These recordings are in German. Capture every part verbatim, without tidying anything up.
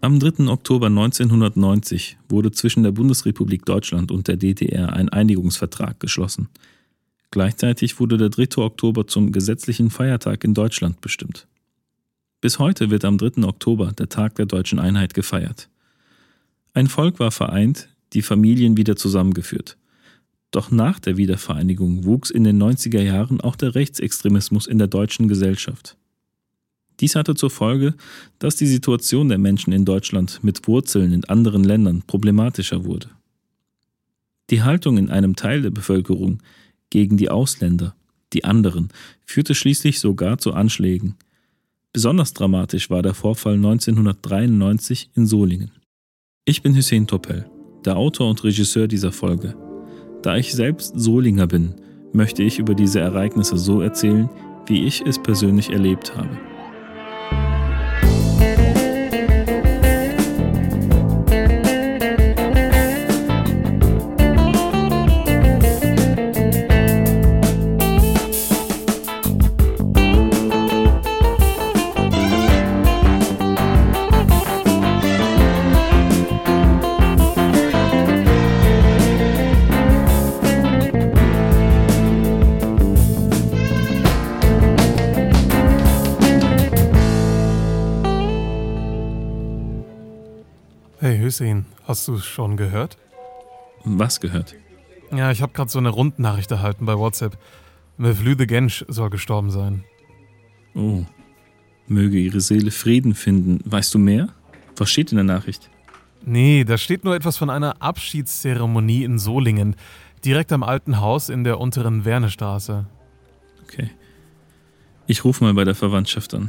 Am dritten Oktober neunzehnhundertneunzig wurde zwischen der Bundesrepublik Deutschland und der D D R ein Einigungsvertrag geschlossen. Gleichzeitig wurde der dritte Oktober zum gesetzlichen Feiertag in Deutschland bestimmt. Bis heute wird am dritten Oktober der Tag der deutschen Einheit gefeiert. Ein Volk war vereint, die Familien wieder zusammengeführt. Doch nach der Wiedervereinigung wuchs in den neunziger Jahren auch der Rechtsextremismus in der deutschen Gesellschaft. Dies hatte zur Folge, dass die Situation der Menschen in Deutschland mit Wurzeln in anderen Ländern problematischer wurde. Die Haltung in einem Teil der Bevölkerung gegen die Ausländer, die anderen, führte schließlich sogar zu Anschlägen. Besonders dramatisch war der Vorfall neunzehnhundertdreiundneunzig in Solingen. Ich bin Hüseyin Topel, der Autor und Regisseur dieser Folge. Da ich selbst Solinger bin, möchte ich über diese Ereignisse so erzählen, wie ich es persönlich erlebt habe. Hey Hüseyin, hast du es schon gehört? Was gehört? Ja, ich habe gerade so eine Rundnachricht erhalten bei WhatsApp. Mevlüt de Genç soll gestorben sein. Oh, möge ihre Seele Frieden finden. Weißt du mehr? Was steht in der Nachricht? Nee, da steht nur etwas von einer Abschiedszeremonie in Solingen, direkt am alten Haus in der unteren Wernestraße. Okay. Ich rufe mal bei der Verwandtschaft an.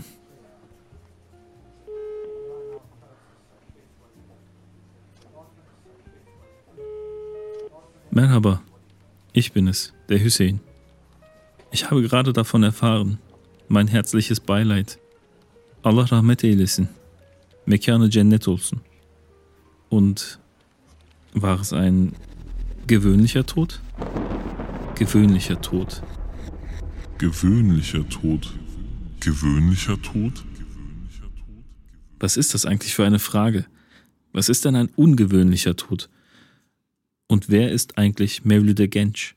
Merhaba, ich bin es, der Hüseyin. Ich habe gerade davon erfahren. Mein herzliches Beileid. Allah rahmet eylesin. Mekanı cennet olsun. Und war es ein gewöhnlicher Tod? Gewöhnlicher Tod. Gewöhnlicher Tod. Gewöhnlicher Tod? Was ist das eigentlich für eine Frage? Was ist denn ein ungewöhnlicher Tod? Und wer ist eigentlich Mevlüt de Genç?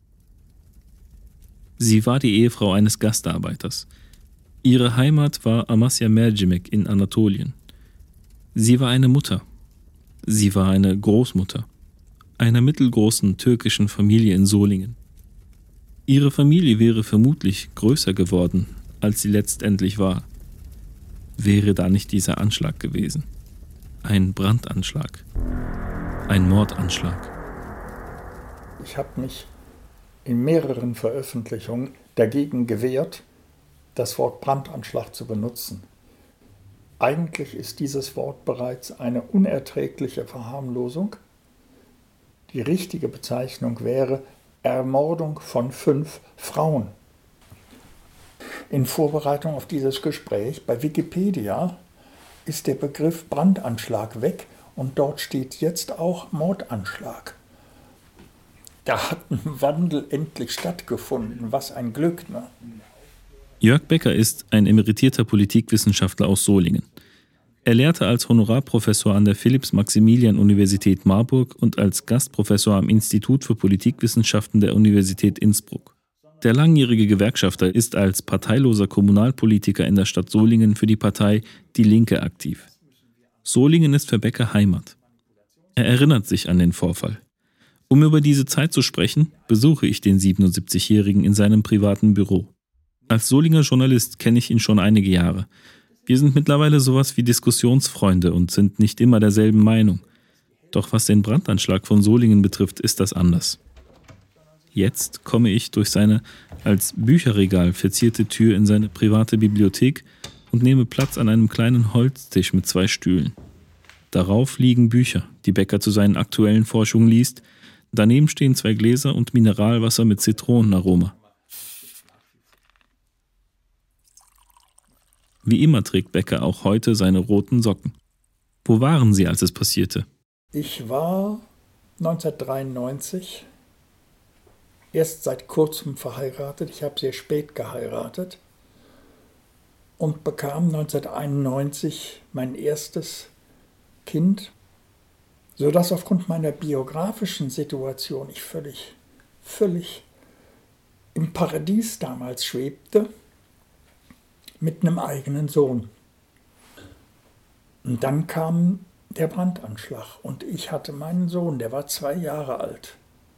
Sie war die Ehefrau eines Gastarbeiters. Ihre Heimat war Amasya Mercimek in Anatolien. Sie war eine Mutter. Sie war eine Großmutter einer mittelgroßen türkischen Familie in Solingen. Ihre Familie wäre vermutlich größer geworden, als sie letztendlich war. Wäre da nicht dieser Anschlag gewesen? Ein Brandanschlag. Ein Mordanschlag. Ich habe mich in mehreren Veröffentlichungen dagegen gewehrt, das Wort Brandanschlag zu benutzen. Eigentlich ist dieses Wort bereits eine unerträgliche Verharmlosung. Die richtige Bezeichnung wäre Ermordung von fünf Frauen. In Vorbereitung auf dieses Gespräch bei Wikipedia ist der Begriff Brandanschlag weg und dort steht jetzt auch Mordanschlag. Da hat ein Wandel endlich stattgefunden. Was ein Glück, ne? Jörg Becker ist ein emeritierter Politikwissenschaftler aus Solingen. Er lehrte als Honorarprofessor an der Philipps-Maximilian-Universität Marburg und als Gastprofessor am Institut für Politikwissenschaften der Universität Innsbruck. Der langjährige Gewerkschafter ist als parteiloser Kommunalpolitiker in der Stadt Solingen für die Partei Die Linke aktiv. Solingen ist für Becker Heimat. Er erinnert sich an den Vorfall. Um über diese Zeit zu sprechen, besuche ich den siebenundsiebzigjährigen in seinem privaten Büro. Als Solinger Journalist kenne ich ihn schon einige Jahre. Wir sind mittlerweile sowas wie Diskussionsfreunde und sind nicht immer derselben Meinung. Doch was den Brandanschlag von Solingen betrifft, ist das anders. Jetzt komme ich durch seine als Bücherregal verzierte Tür in seine private Bibliothek und nehme Platz an einem kleinen Holztisch mit zwei Stühlen. Darauf liegen Bücher, die Becker zu seinen aktuellen Forschungen liest. Daneben stehen zwei Gläser und Mineralwasser mit Zitronenaroma. Wie immer trägt Becker auch heute seine roten Socken. Wo waren Sie, als es passierte? Ich war neunzehnhundertdreiundneunzig erst seit kurzem verheiratet. Ich habe sehr spät geheiratet und bekam neunzehnhunderteinundneunzig mein erstes Kind, sodass aufgrund meiner biografischen Situation ich völlig, völlig im Paradies damals schwebte, mit einem eigenen Sohn. Und dann kam der Brandanschlag und ich hatte meinen Sohn, der war zwei Jahre alt.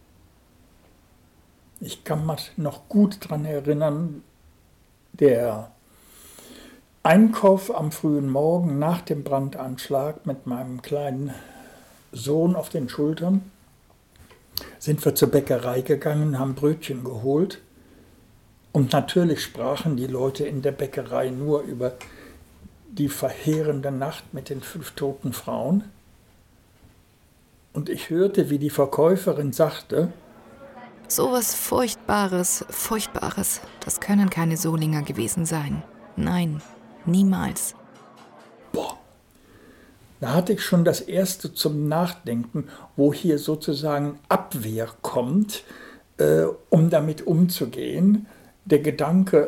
Ich kann mich noch gut daran erinnern, der Einkauf am frühen Morgen nach dem Brandanschlag mit meinem kleinen Sohn auf den Schultern, sind wir zur Bäckerei gegangen, haben Brötchen geholt. Und natürlich sprachen die Leute in der Bäckerei nur über die verheerende Nacht mit den fünf toten Frauen. Und ich hörte, wie die Verkäuferin sagte: So was Furchtbares, Furchtbares, das können keine Solinger gewesen sein. Nein, niemals. Boah, da hatte ich schon das Erste zum Nachdenken, wo hier sozusagen Abwehr kommt, äh, um damit umzugehen. Der Gedanke,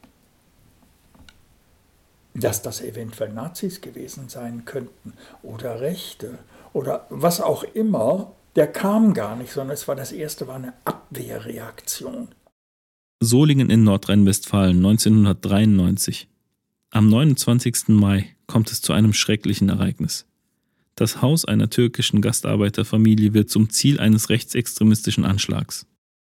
dass das eventuell Nazis gewesen sein könnten oder Rechte oder was auch immer, der kam gar nicht, sondern es war das erste, war eine Abwehrreaktion. Solingen in Nordrhein-Westfalen neunzehnhundertdreiundneunzig. Am neunundzwanzigsten Mai kommt es zu einem schrecklichen Ereignis. Das Haus einer türkischen Gastarbeiterfamilie wird zum Ziel eines rechtsextremistischen Anschlags.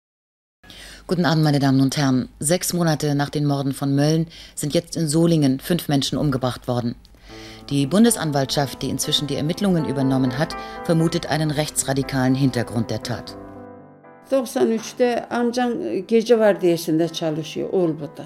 Guten Abend, meine Damen und Herren. Sechs Monate nach den Morden von Mölln sind jetzt in Solingen fünf Menschen umgebracht worden. Die Bundesanwaltschaft, die inzwischen die Ermittlungen übernommen hat, vermutet einen rechtsradikalen Hintergrund der Tat. doksan üçte amcam gece vardiyasında çalışıyor Orbu'da.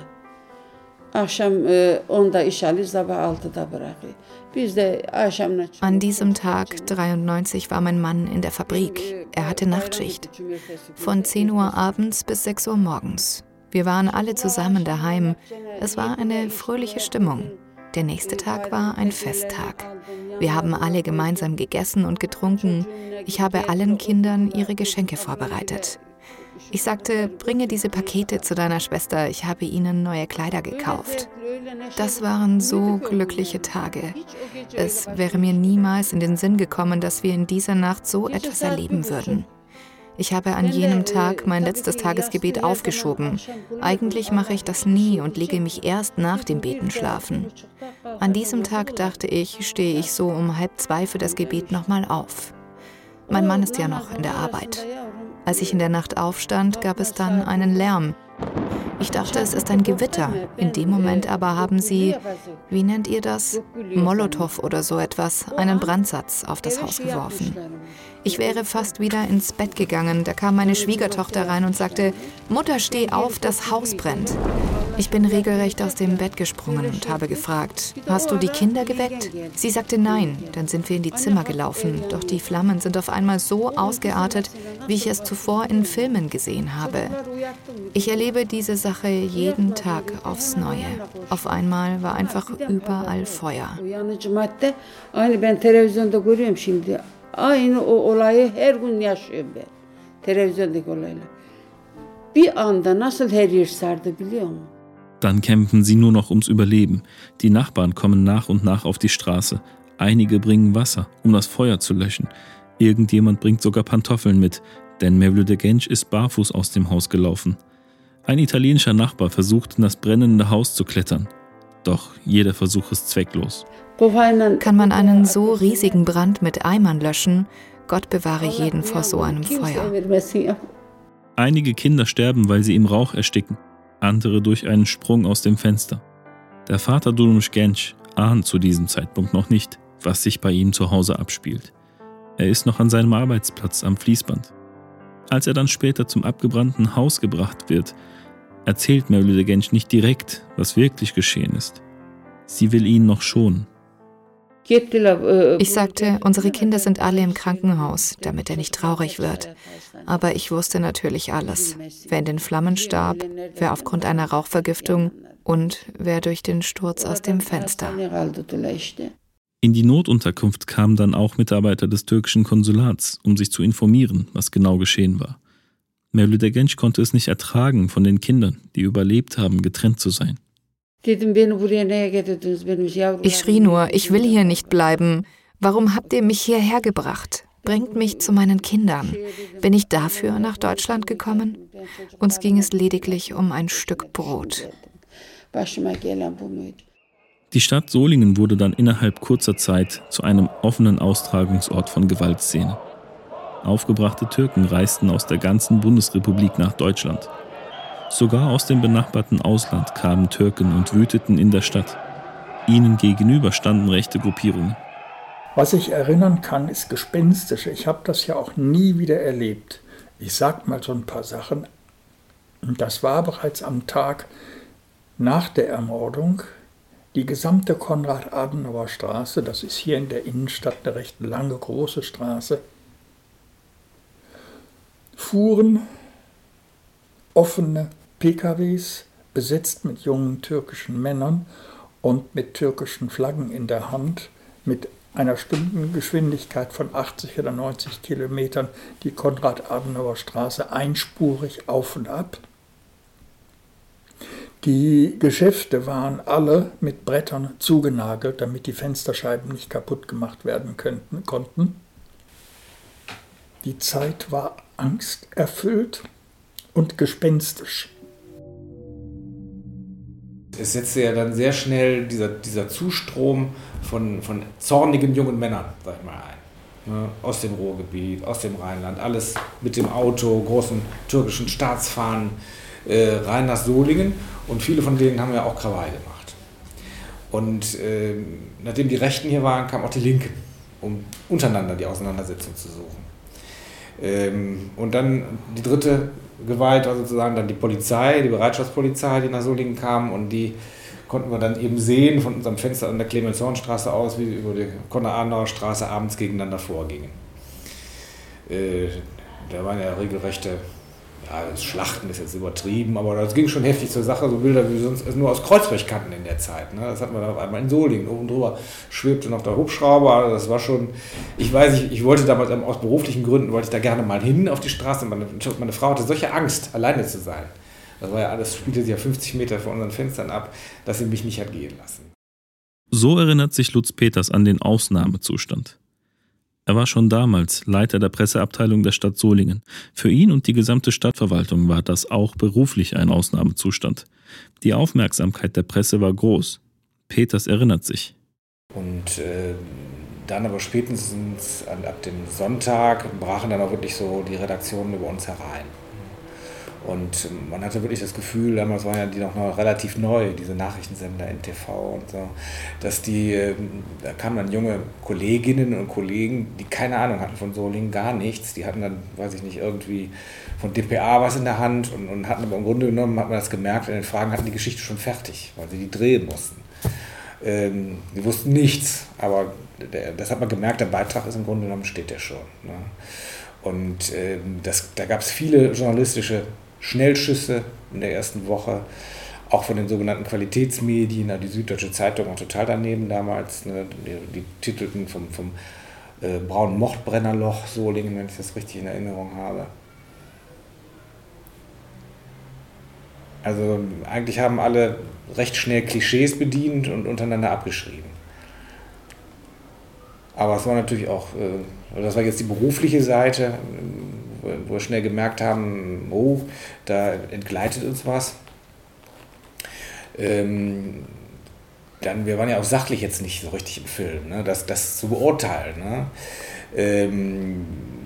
Akşam onda iş alıyor, sabah altıda bırakıyor. Biz de akşamına. An diesem Tag, dreiundneunzig, war mein Mann in der Fabrik. Er hatte Nachtschicht. Von zehn Uhr abends bis sechs Uhr morgens. Wir waren alle zusammen daheim. Es war eine fröhliche Stimmung. Der nächste Tag war ein Festtag. Wir haben alle gemeinsam gegessen und getrunken. Ich habe allen Kindern ihre Geschenke vorbereitet. Ich sagte, bringe diese Pakete zu deiner Schwester, ich habe ihnen neue Kleider gekauft. Das waren so glückliche Tage. Es wäre mir niemals in den Sinn gekommen, dass wir in dieser Nacht so etwas erleben würden. Ich habe an jenem Tag mein letztes Tagesgebet aufgeschoben. Eigentlich mache ich das nie und lege mich erst nach dem Beten schlafen. An diesem Tag dachte ich, stehe ich so um halb zwei für das Gebet nochmal auf. Mein Mann ist ja noch in der Arbeit. Als ich in der Nacht aufstand, gab es dann einen Lärm. Ich dachte, es ist ein Gewitter. In dem Moment aber haben sie, wie nennt ihr das? Molotow oder so etwas, einen Brandsatz auf das Haus geworfen. Ich wäre fast wieder ins Bett gegangen. Da kam meine Schwiegertochter rein und sagte, Mutter, steh auf, das Haus brennt. Ich bin regelrecht aus dem Bett gesprungen und habe gefragt, hast du die Kinder geweckt? Sie sagte nein, dann sind wir in die Zimmer gelaufen. Doch die Flammen sind auf einmal so ausgeartet, wie ich es zuvor in Filmen gesehen habe. Ich erlebe diese Sache jeden Tag aufs Neue. Auf einmal war einfach überall Feuer. Aynı o olayı her gün yaşıyorum ben. Televizyondaki olayla. Bir anda nasıl her yer sardı biliyor musun? Dann kämpfen sie nur noch ums Überleben. Die Nachbarn kommen nach und nach auf die Straße. Einige bringen Wasser, um das Feuer zu löschen. Irgendjemand bringt sogar Pantoffeln mit, denn Mevlüt Genç ist barfuß aus dem Haus gelaufen. Ein italienischer Nachbar versucht, in das brennende Haus zu klettern. Doch jeder Versuch ist zwecklos. Kann man einen so riesigen Brand mit Eimern löschen? Gott bewahre jeden vor so einem Feuer. Einige Kinder sterben, weil sie im Rauch ersticken, andere durch einen Sprung aus dem Fenster. Der Vater Durmuş Genç ahnt zu diesem Zeitpunkt noch nicht, was sich bei ihm zu Hause abspielt. Er ist noch an seinem Arbeitsplatz am Fließband. Als er dann später zum abgebrannten Haus gebracht wird, erzählt Mevlüt Genç nicht direkt, was wirklich geschehen ist. Sie will ihn noch schonen. Ich sagte, unsere Kinder sind alle im Krankenhaus, damit er nicht traurig wird. Aber ich wusste natürlich alles. Wer in den Flammen starb, wer aufgrund einer Rauchvergiftung und wer durch den Sturz aus dem Fenster. In die Notunterkunft kamen dann auch Mitarbeiter des türkischen Konsulats, um sich zu informieren, was genau geschehen war. Mevlüt Genç konnte es nicht ertragen, von den Kindern, die überlebt haben, getrennt zu sein. Ich schrie nur, ich will hier nicht bleiben. Warum habt ihr mich hierher gebracht? Bringt mich zu meinen Kindern. Bin ich dafür nach Deutschland gekommen? Uns ging es lediglich um ein Stück Brot. Die Stadt Solingen wurde dann innerhalb kurzer Zeit zu einem offenen Austragungsort von Gewaltszenen. Aufgebrachte Türken reisten aus der ganzen Bundesrepublik nach Deutschland. Sogar aus dem benachbarten Ausland kamen Türken und wüteten in der Stadt. Ihnen gegenüber standen rechte Gruppierungen. Was ich erinnern kann, ist gespenstisch. Ich habe das ja auch nie wieder erlebt. Ich sage mal so ein paar Sachen. Das war bereits am Tag nach der Ermordung. Die gesamte Konrad-Adenauer-Straße, das ist hier in der Innenstadt eine recht lange, große Straße, fuhren offene P K Ws, besetzt mit jungen türkischen Männern und mit türkischen Flaggen in der Hand, mit einer Stundengeschwindigkeit von achtzig oder neunzig Kilometern die Konrad-Adenauer-Straße einspurig auf und ab. Die Geschäfte waren alle mit Brettern zugenagelt, damit die Fensterscheiben nicht kaputt gemacht werden könnten, konnten. Die Zeit war angsterfüllt und gespenstisch. Es setzte ja dann sehr schnell dieser, dieser Zustrom von, von zornigen jungen Männern, sag ich mal, ein. Ne? Aus dem Ruhrgebiet, aus dem Rheinland, alles mit dem Auto, großen türkischen Staatsfahnen, äh, rein nach Solingen. Und viele von denen haben ja auch Krawall gemacht. Und äh, nachdem die Rechten hier waren, kamen auch die Linken, um untereinander die Auseinandersetzung zu suchen. Ähm, und dann die dritte Gewalt war sozusagen dann die Polizei, die Bereitschaftspolizei, die nach Solingen kam, und die konnten wir dann eben sehen von unserem Fenster an der Clemens-Horn-Straße aus, wie sie über die Konrad-Adenauer-Straße abends gegeneinander vorgingen. Äh, da waren ja regelrechte, ja, das Schlachten ist jetzt übertrieben, aber das ging schon heftig zur Sache, so Bilder wie wir sonst nur aus Kreuzberg kannten in der Zeit. Ne? Das hatten wir dann auf einmal in Solingen. Oben drüber schwebte noch der Hubschrauber, also das war schon, ich weiß nicht, ich wollte damals aus beruflichen Gründen, wollte ich da gerne mal hin auf die Straße. Meine, meine Frau hatte solche Angst, alleine zu sein. Das war ja alles, spielte sich ja fünfzig Meter vor unseren Fenstern ab, dass sie mich nicht hat gehen lassen. So erinnert sich Lutz Peters an den Ausnahmezustand. Er war schon damals Leiter der Presseabteilung der Stadt Solingen. Für ihn und die gesamte Stadtverwaltung war das auch beruflich ein Ausnahmezustand. Die Aufmerksamkeit der Presse war groß. Peters erinnert sich. Und äh, dann aber spätestens ab dem Sonntag brachen dann auch wirklich so die Redaktionen über uns herein. Und man hatte wirklich das Gefühl, damals waren ja die noch, noch relativ neu, diese Nachrichtensender N T V und so, dass die, da kamen dann junge Kolleginnen und Kollegen, die keine Ahnung hatten von Solingen, gar nichts. Die hatten dann, weiß ich nicht, irgendwie von D P A was in der Hand und, und hatten aber im Grunde genommen, hat man das gemerkt, in den Fragen hatten die Geschichte schon fertig, weil sie die drehen mussten. Ähm, die wussten nichts, aber der, das hat man gemerkt, der Beitrag ist im Grunde genommen, steht der schon. Ne? Und ähm, das, da gab es viele journalistische Schnellschüsse in der ersten Woche, auch von den sogenannten Qualitätsmedien, die Süddeutsche Zeitung war total daneben damals, ne, die, die titelten vom, vom äh, braunen Mordbrennerloch Solingen, wenn ich das richtig in Erinnerung habe. Also eigentlich haben alle recht schnell Klischees bedient und untereinander abgeschrieben. Aber es war natürlich auch, äh, das war jetzt die berufliche Seite, wo wir schnell gemerkt haben, oh, da entgleitet uns was. Ähm, dann, wir waren ja auch sachlich jetzt nicht so richtig im Film, ne, das, das zu beurteilen. Ne? Ähm,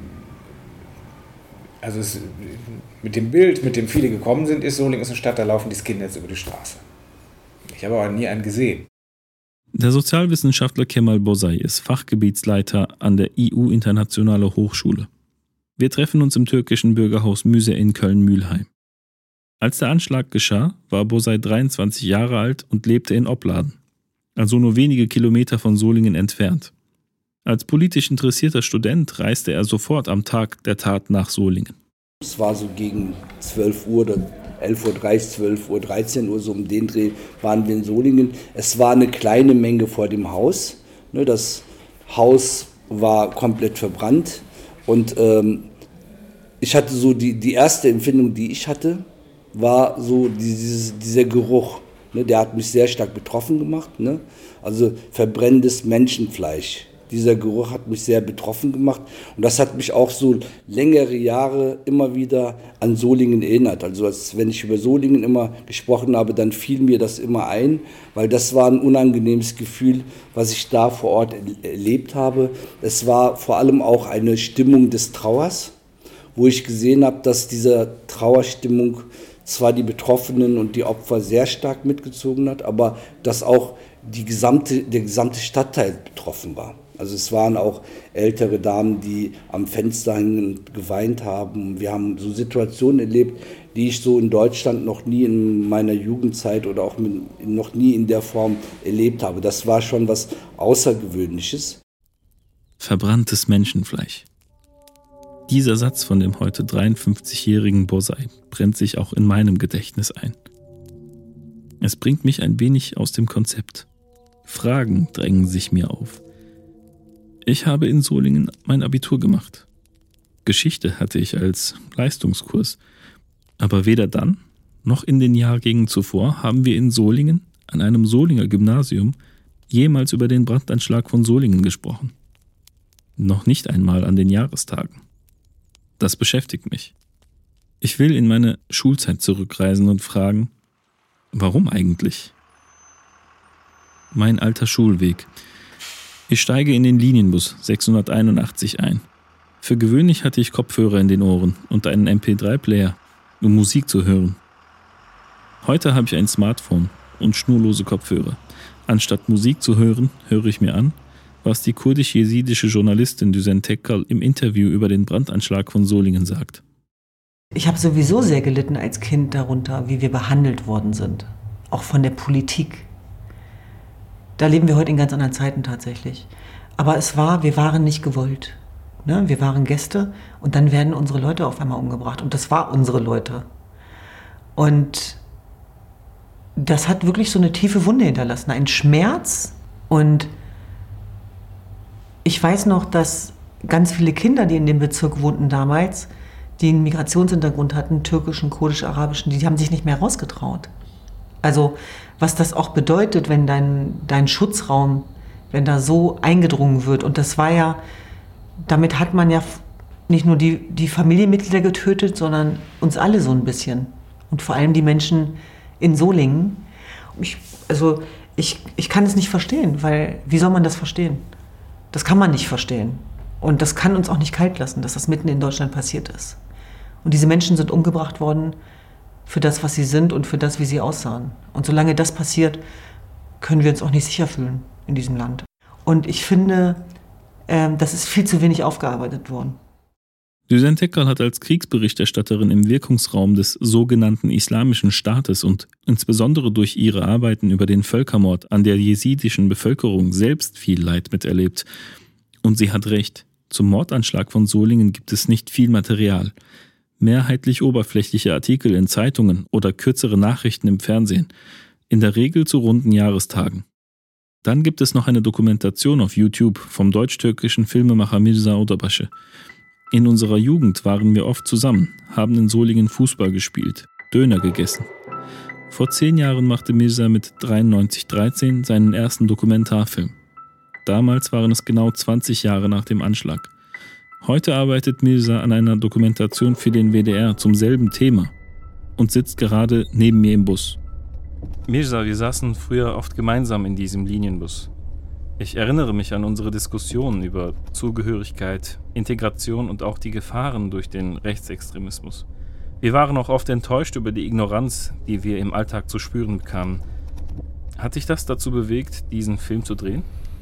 also es, mit dem Bild, mit dem viele gekommen sind, ist Solingen ist eine Stadt, da laufen die Skinheads über die Straße. Ich habe aber nie einen gesehen. Der Sozialwissenschaftler Kemal Bozay ist Fachgebietsleiter an der I U Internationale Hochschule. Wir treffen uns im türkischen Bürgerhaus Müse in Köln-Mülheim. Als der Anschlag geschah, war Bozay dreiundzwanzig Jahre alt und lebte in Opladen, also nur wenige Kilometer von Solingen entfernt. Als politisch interessierter Student reiste er sofort am Tag der Tat nach Solingen. Es war so gegen zwölf Uhr oder elf Uhr dreißig, zwölf Uhr, dreizehn Uhr, so um den Dreh waren wir in Solingen. Es war eine kleine Menge vor dem Haus. Das Haus war komplett verbrannt. Und ähm, ich hatte so, die, die erste Empfindung, die ich hatte, war so dieses, dieser Geruch. Ne, der hat mich sehr stark betroffen gemacht. Ne? Also verbrennendes Menschenfleisch. Dieser Geruch hat mich sehr betroffen gemacht und das hat mich auch so längere Jahre immer wieder an Solingen erinnert. Also als wenn ich über Solingen immer gesprochen habe, dann fiel mir das immer ein, weil das war ein unangenehmes Gefühl, was ich da vor Ort erlebt habe. Es war vor allem auch eine Stimmung des Trauers, wo ich gesehen habe, dass diese Trauerstimmung zwar die Betroffenen und die Opfer sehr stark mitgezogen hat, aber dass auch die gesamte, der gesamte Stadtteil betroffen war. Also es waren auch ältere Damen, die am Fenster hingen und geweint haben. Wir haben so Situationen erlebt, die ich so in Deutschland noch nie in meiner Jugendzeit oder auch mit, noch nie in der Form erlebt habe. Das war schon was Außergewöhnliches. Verbranntes Menschenfleisch. Dieser Satz von dem heute dreiundfünfzigjährigen Bozay brennt sich auch in meinem Gedächtnis ein. Es bringt mich ein wenig aus dem Konzept. Fragen drängen sich mir auf. Ich habe in Solingen mein Abitur gemacht. Geschichte hatte ich als Leistungskurs. Aber weder dann, noch in den Jahrgängen zuvor haben wir in Solingen, an einem Solinger Gymnasium, jemals über den Brandanschlag von Solingen gesprochen. Noch nicht einmal an den Jahrestagen. Das beschäftigt mich. Ich will in meine Schulzeit zurückreisen und fragen, warum eigentlich? Mein alter Schulweg. Ich steige in den Linienbus sechshunderteinundachtzig ein. Für gewöhnlich hatte ich Kopfhörer in den Ohren und einen M P drei Player, um Musik zu hören. Heute habe ich ein Smartphone und schnurlose Kopfhörer. Anstatt Musik zu hören, höre ich mir an, was die kurdisch-jesidische Journalistin Düzen Tekkal im Interview über den Brandanschlag von Solingen sagt. Ich habe sowieso sehr gelitten als Kind darunter, wie wir behandelt worden sind. Auch von der Politik. Da leben wir heute in ganz anderen Zeiten tatsächlich. Aber es war, wir waren nicht gewollt. Ne? Wir waren Gäste und dann werden unsere Leute auf einmal umgebracht. Und das waren unsere Leute. Und das hat wirklich so eine tiefe Wunde hinterlassen. Ein Schmerz. Und ich weiß noch, dass ganz viele Kinder, die in dem Bezirk wohnten damals, die einen Migrationshintergrund hatten, türkischen, kurdisch-arabischen, die haben sich nicht mehr rausgetraut. Also was das auch bedeutet, wenn dein, dein Schutzraum, wenn da so eingedrungen wird. Und das war ja, damit hat man ja nicht nur die, die Familienmitglieder getötet, sondern uns alle so ein bisschen. Und vor allem die Menschen in Solingen. Ich, also ich, ich kann es nicht verstehen, weil wie soll man das verstehen? Das kann man nicht verstehen. Und das kann uns auch nicht kalt lassen, dass das mitten in Deutschland passiert ist. Und diese Menschen sind umgebracht worden für das, was sie sind und für das, wie sie aussahen. Und solange das passiert, können wir uns auch nicht sicher fühlen in diesem Land. Und ich finde, ähm, das ist viel zu wenig aufgearbeitet worden. Düzen Tekkal hat als Kriegsberichterstatterin im Wirkungsraum des sogenannten Islamischen Staates und insbesondere durch ihre Arbeiten über den Völkermord an der jesidischen Bevölkerung selbst viel Leid miterlebt. Und sie hat recht, zum Mordanschlag von Solingen gibt es nicht viel Material. Mehrheitlich oberflächliche Artikel in Zeitungen oder kürzere Nachrichten im Fernsehen, in der Regel zu runden Jahrestagen. Dann gibt es noch eine Dokumentation auf YouTube vom deutsch-türkischen Filmemacher Mirza Odabaşı. In unserer Jugend waren wir oft zusammen, haben in Solingen Fußball gespielt, Döner gegessen. Vor zehn Jahren machte Mirza mit dreiundneunzig dreizehn seinen ersten Dokumentarfilm. Damals waren es genau zwanzig Jahre nach dem Anschlag. Heute arbeitet Mirza an einer Dokumentation für den W D R zum selben Thema und sitzt gerade neben mir im Bus. Mirza, wir saßen früher oft gemeinsam in diesem Linienbus. Ich erinnere mich an unsere Diskussionen über Zugehörigkeit, Integration und auch die Gefahren durch den Rechtsextremismus. Wir waren auch oft enttäuscht über die Ignoranz, die wir im Alltag zu spüren bekamen. Hat dich das dazu bewegt, diesen Film zu drehen?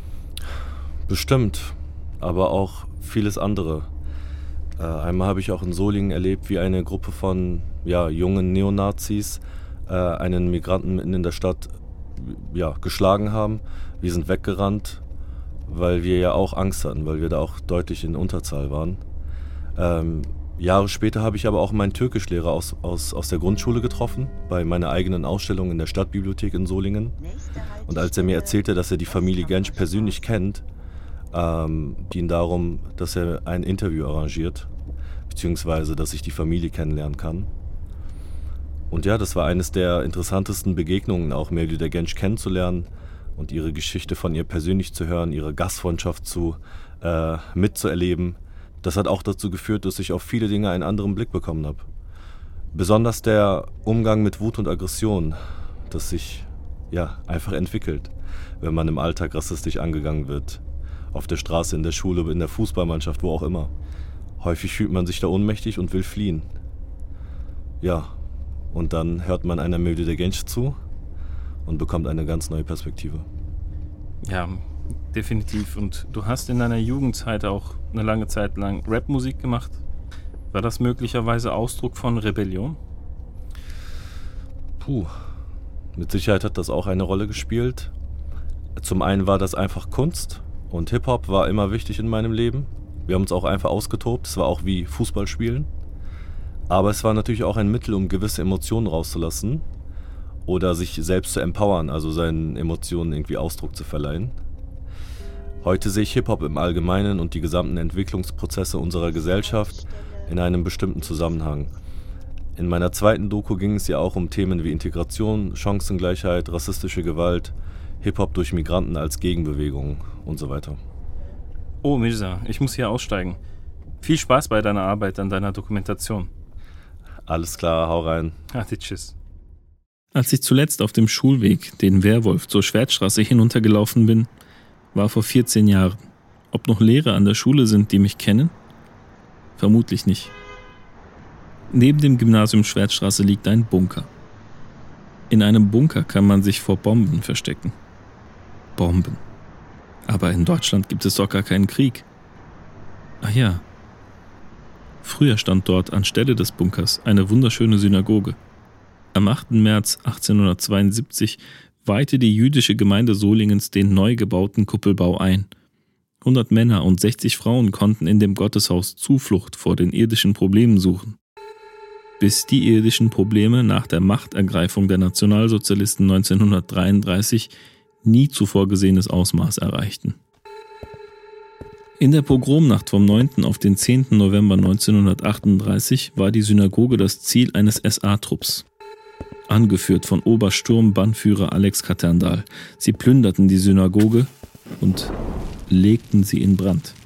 Bestimmt, aber auch vieles andere. Äh, einmal habe ich auch in Solingen erlebt, wie eine Gruppe von ja, jungen Neonazis äh, einen Migranten mitten in der Stadt ja, geschlagen haben. Wir sind weggerannt, weil wir ja auch Angst hatten, weil wir da auch deutlich in Unterzahl waren. Ähm, Jahre später habe ich aber auch meinen Türkischlehrer aus, aus, aus der Grundschule getroffen, bei meiner eigenen Ausstellung in der Stadtbibliothek in Solingen. Und als er mir erzählte, dass er die Familie Genç persönlich kennt, Ähm, ging darum, dass er ein Interview arrangiert, beziehungsweise dass ich die Familie kennenlernen kann. Und ja, das war eines der interessantesten Begegnungen, auch Mevlüt Genç kennenzulernen, und ihre Geschichte von ihr persönlich zu hören, ihre Gastfreundschaft zu, äh, mitzuerleben, das hat auch dazu geführt, dass ich auf viele Dinge einen anderen Blick bekommen habe. Besonders der Umgang mit Wut und Aggression, das sich ja einfach entwickelt, wenn man im Alltag rassistisch angegangen wird. Auf der Straße, in der Schule, in der Fußballmannschaft, wo auch immer. Häufig fühlt man sich da ohnmächtig und will fliehen. Ja, und dann hört man einer Milde der Genç zu und bekommt eine ganz neue Perspektive. Ja, definitiv. Und du hast in deiner Jugendzeit auch eine lange Zeit lang Rapmusik gemacht. War das möglicherweise Ausdruck von Rebellion? Puh, mit Sicherheit hat das auch eine Rolle gespielt. Zum einen war das einfach Kunst und Hip-Hop war immer wichtig in meinem Leben. Wir haben uns auch einfach ausgetobt, es war auch wie Fußball spielen. Aber es war natürlich auch ein Mittel, um gewisse Emotionen rauszulassen oder sich selbst zu empowern, also seinen Emotionen irgendwie Ausdruck zu verleihen. Heute sehe ich Hip-Hop im Allgemeinen und die gesamten Entwicklungsprozesse unserer Gesellschaft in einem bestimmten Zusammenhang. In meiner zweiten Doku ging es ja auch um Themen wie Integration, Chancengleichheit, rassistische Gewalt, Hip-Hop durch Migranten als Gegenbewegung und so weiter. Oh, Mirza, ich muss hier aussteigen. Viel Spaß bei deiner Arbeit an deiner Dokumentation. Alles klar, hau rein. Ade, tschüss. Als ich zuletzt auf dem Schulweg, den Werwolf, zur Schwertstraße hinuntergelaufen bin, war vor vierzehn Jahren. Ob noch Lehrer an der Schule sind, die mich kennen? Vermutlich nicht. Neben dem Gymnasium Schwertstraße liegt ein Bunker. In einem Bunker kann man sich vor Bomben verstecken. Bomben. Aber in Deutschland gibt es doch gar keinen Krieg. Ach ja. Früher stand dort anstelle des Bunkers eine wunderschöne Synagoge. Am achten März achtzehnhundertzweiundsiebzig weihte die jüdische Gemeinde Solingens den neu gebauten Kuppelbau ein. hundert Männer und sechzig Frauen konnten in dem Gotteshaus Zuflucht vor den irdischen Problemen suchen. Bis die irdischen Probleme nach der Machtergreifung der Nationalsozialisten neunzehnhundertdreiunddreißig nie zuvor gesehenes Ausmaß erreichten. In der Pogromnacht vom neunten auf den zehnten November neunzehnhundertachtunddreißig war die Synagoge das Ziel eines S A-Trupps. Angeführt von Obersturmbannführer Alex Katterndal. Sie plünderten die Synagoge und legten sie in Brand.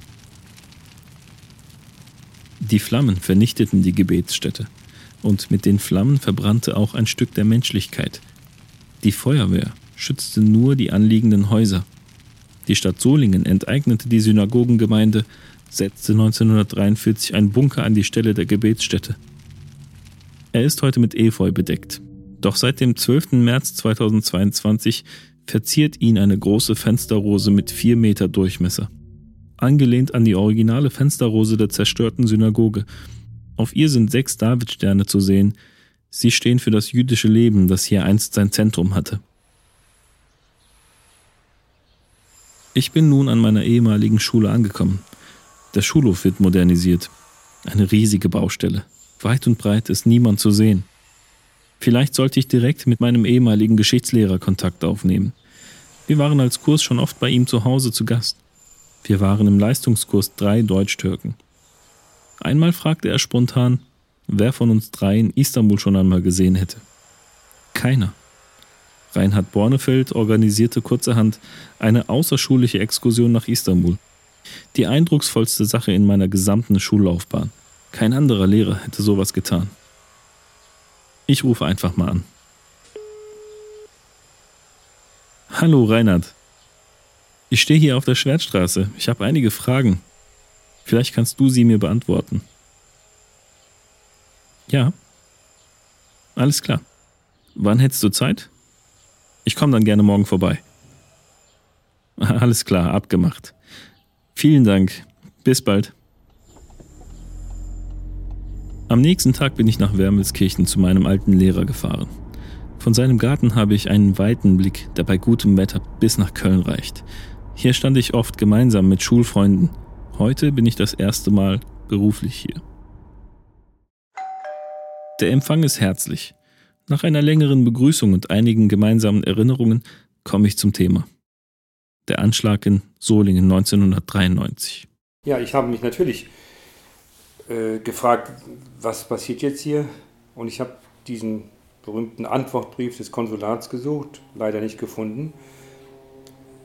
Die Flammen vernichteten die Gebetsstätte und mit den Flammen verbrannte auch ein Stück der Menschlichkeit. Die Feuerwehr schützte nur die anliegenden Häuser. Die Stadt Solingen enteignete die Synagogengemeinde, setzte neunzehnhundertdreiundvierzig einen Bunker an die Stelle der Gebetsstätte. Er ist heute mit Efeu bedeckt. Doch seit dem zwölften März zweitausendzweiundzwanzig verziert ihn eine große Fensterrose mit vier Meter Durchmesser. Angelehnt an die originale Fensterrose der zerstörten Synagoge. Auf ihr sind sechs Davidsterne zu sehen. Sie stehen für das jüdische Leben, das hier einst sein Zentrum hatte. Ich bin nun an meiner ehemaligen Schule angekommen. Der Schulhof wird modernisiert. Eine riesige Baustelle. Weit und breit ist niemand zu sehen. Vielleicht sollte ich direkt mit meinem ehemaligen Geschichtslehrer Kontakt aufnehmen. Wir waren als Kurs schon oft bei ihm zu Hause zu Gast. Wir waren im Leistungskurs drei Deutsch-Türken. Einmal fragte er spontan, wer von uns dreien Istanbul schon einmal gesehen hätte. Keiner. Reinhard Bornefeld organisierte kurzerhand eine außerschulische Exkursion nach Istanbul. Die eindrucksvollste Sache in meiner gesamten Schullaufbahn. Kein anderer Lehrer hätte sowas getan. Ich rufe einfach mal an. Hallo Reinhard. Ich stehe hier auf der Schwertstraße. Ich habe einige Fragen. Vielleicht kannst du sie mir beantworten. Ja. Alles klar. Wann hättest du Zeit? Ich komme dann gerne morgen vorbei. Alles klar, abgemacht. Vielen Dank. Bis bald. Am nächsten Tag bin ich nach Wermelskirchen zu meinem alten Lehrer gefahren. Von seinem Garten habe ich einen weiten Blick, der bei gutem Wetter bis nach Köln reicht. Hier stand ich oft gemeinsam mit Schulfreunden. Heute bin ich das erste Mal beruflich hier. Der Empfang ist herzlich. Nach einer längeren Begrüßung und einigen gemeinsamen Erinnerungen komme ich zum Thema. Der Anschlag in Solingen neunzehnhundertdreiundneunzig. Ja, ich habe mich natürlich äh, gefragt, was passiert jetzt hier? Und ich habe diesen berühmten Antwortbrief des Konsulats gesucht, leider nicht gefunden.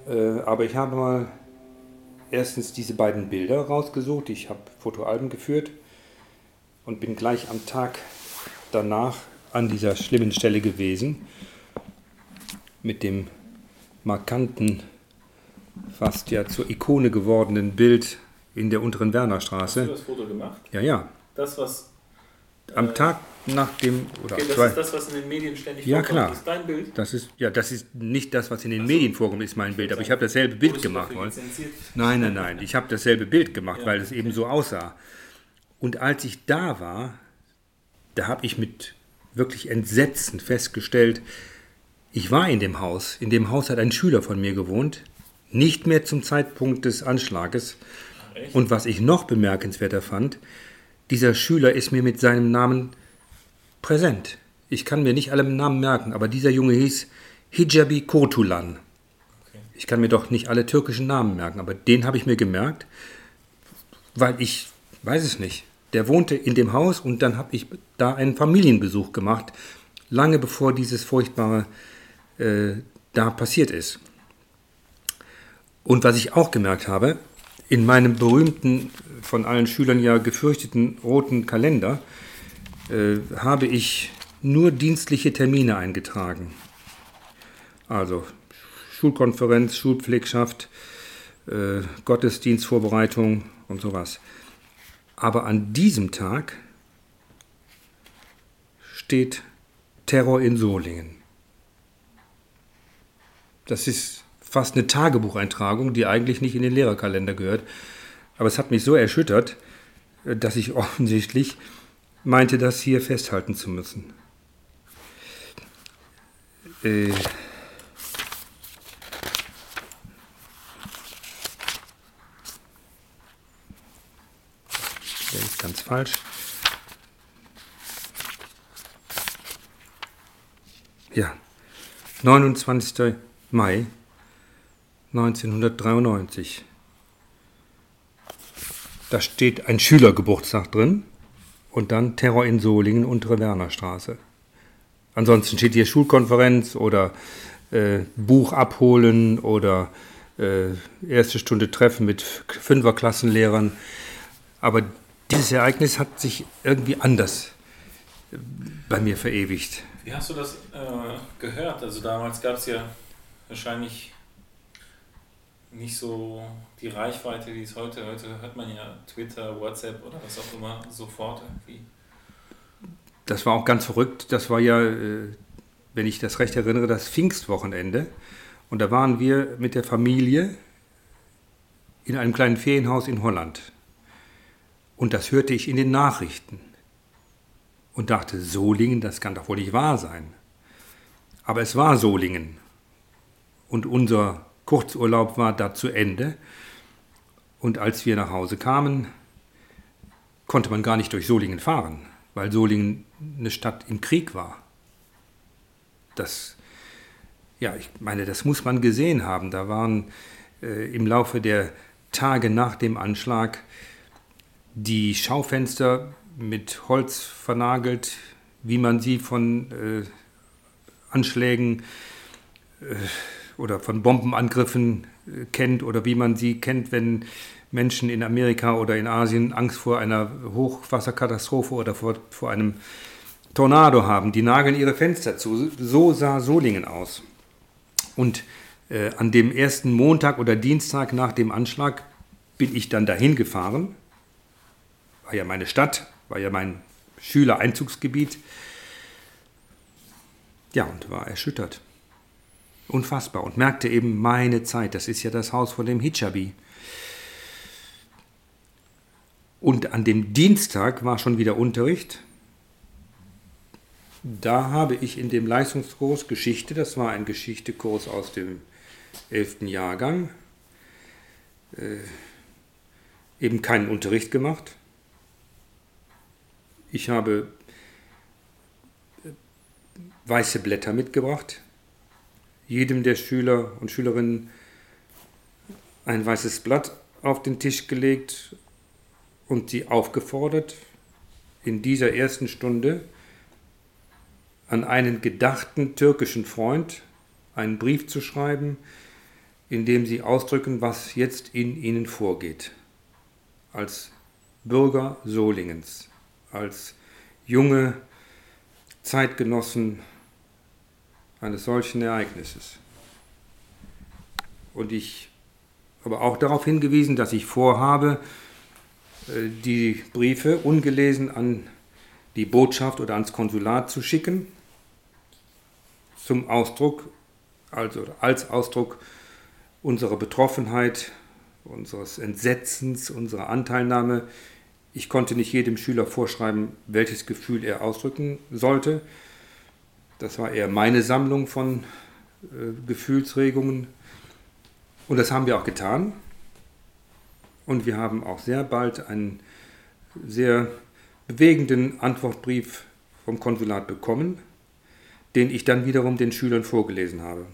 Äh, aber ich habe mal erstens diese beiden Bilder rausgesucht. Ich habe Fotoalben geführt und bin gleich am Tag danach an dieser schlimmen Stelle gewesen mit dem markanten, fast ja zur Ikone gewordenen Bild in der unteren Wernerstraße. Hast du das Foto gemacht? Ja, ja. Das, was... Am äh, Tag nach dem... Oder okay, das zwei, ist das, was in den Medien ständig ja, vorkommt. klar. Das ist dein Bild? Das ist, ja, das ist nicht das, was in den Ach so. Medien vorkommt, ist mein Bild. Aber ich habe dasselbe Bild gemacht. Nein, nein, nein. Ich habe dasselbe Bild gemacht, ja, weil es eben so aussah. Und als ich da war, da habe ich mit wirklich Entsetzen festgestellt, ich war in dem Haus. In dem Haus hat ein Schüler von mir gewohnt. Nicht mehr zum Zeitpunkt des Anschlages. Ach, und was ich noch bemerkenswerter fand, dieser Schüler ist mir mit seinem Namen präsent. Ich kann mir nicht alle Namen merken, aber dieser Junge hieß Hijabi Kurtulan. Okay. Ich kann mir doch nicht alle türkischen Namen merken, aber den habe ich mir gemerkt, weil ich weiß es nicht. Der wohnte in dem Haus und dann habe ich da einen Familienbesuch gemacht, lange bevor dieses Furchtbare äh, da passiert ist. Und was ich auch gemerkt habe, in meinem berühmten, von allen Schülern ja gefürchteten roten Kalender äh, habe ich nur dienstliche Termine eingetragen. Also Schulkonferenz, Schulpflegschaft, äh, Gottesdienstvorbereitung und sowas. Aber an diesem Tag steht Terror in Solingen. Das ist fast eine Tagebucheintragung, die eigentlich nicht in den Lehrerkalender gehört. Aber es hat mich so erschüttert, dass ich offensichtlich meinte, das hier festhalten zu müssen. Äh Der ist ganz falsch. Ja, neunundzwanzigster Mai neunzehnhundertdreiundneunzig. Da steht ein Schülergeburtstag drin und dann Terror in Solingen, untere Wernerstraße. Ansonsten steht hier Schulkonferenz oder äh, Buch abholen oder äh, erste Stunde Treffen mit Fünferklassenlehrern. Aber dieses Ereignis hat sich irgendwie anders bei mir verewigt. Wie hast du das äh, gehört? Also damals gab es ja wahrscheinlich nicht so die Reichweite, die es heute. Heute hört man ja Twitter, WhatsApp oder was auch immer sofort irgendwie. Das war auch ganz verrückt. Das war ja, wenn ich das recht erinnere, das Pfingstwochenende. Und da waren wir mit der Familie in einem kleinen Ferienhaus in Holland. Und das hörte ich in den Nachrichten. Und dachte, Solingen, das kann doch wohl nicht wahr sein. Aber es war Solingen. Und unser Kurzurlaub war da zu Ende. Und als wir nach Hause kamen, konnte man gar nicht durch Solingen fahren, weil Solingen eine Stadt im Krieg war. Das, ja, ich meine, das muss man gesehen haben. Da waren äh, im Laufe der Tage nach dem Anschlag die Schaufenster mit Holz vernagelt, wie man sie von äh, Anschlägen äh, oder von Bombenangriffen äh, kennt oder wie man sie kennt, wenn Menschen in Amerika oder in Asien Angst vor einer Hochwasserkatastrophe oder vor, vor einem Tornado haben. Die nageln ihre Fenster zu. So sah Solingen aus. Und äh, an dem ersten Montag oder Dienstag nach dem Anschlag bin ich dann dahin gefahren. War ja meine Stadt, war ja mein Schülereinzugsgebiet. Ja, und war erschüttert. Unfassbar. Und merkte eben, meine Zeit, das ist ja das Haus von dem Hijabi. Und an dem Dienstag war schon wieder Unterricht. Da habe ich in dem Leistungskurs Geschichte, das war ein Geschichtekurs aus dem elften Jahrgang, äh, eben keinen Unterricht gemacht. Ich habe weiße Blätter mitgebracht, jedem der Schüler und Schülerinnen ein weißes Blatt auf den Tisch gelegt und sie aufgefordert, in dieser ersten Stunde an einen gedachten türkischen Freund einen Brief zu schreiben, indem sie ausdrücken, was jetzt in ihnen vorgeht. Als Bürger Solingens, als junge Zeitgenossen eines solchen Ereignisses. Und ich habe auch darauf hingewiesen, dass ich vorhabe, die Briefe ungelesen an die Botschaft oder ans Konsulat zu schicken, zum Ausdruck, also als Ausdruck unserer Betroffenheit, unseres Entsetzens, unserer Anteilnahme. Ich konnte nicht jedem Schüler vorschreiben, welches Gefühl er ausdrücken sollte. Das war eher meine Sammlung von äh, Gefühlsregungen. Und das haben wir auch getan. Und wir haben auch sehr bald einen sehr bewegenden Antwortbrief vom Konsulat bekommen, den ich dann wiederum den Schülern vorgelesen habe.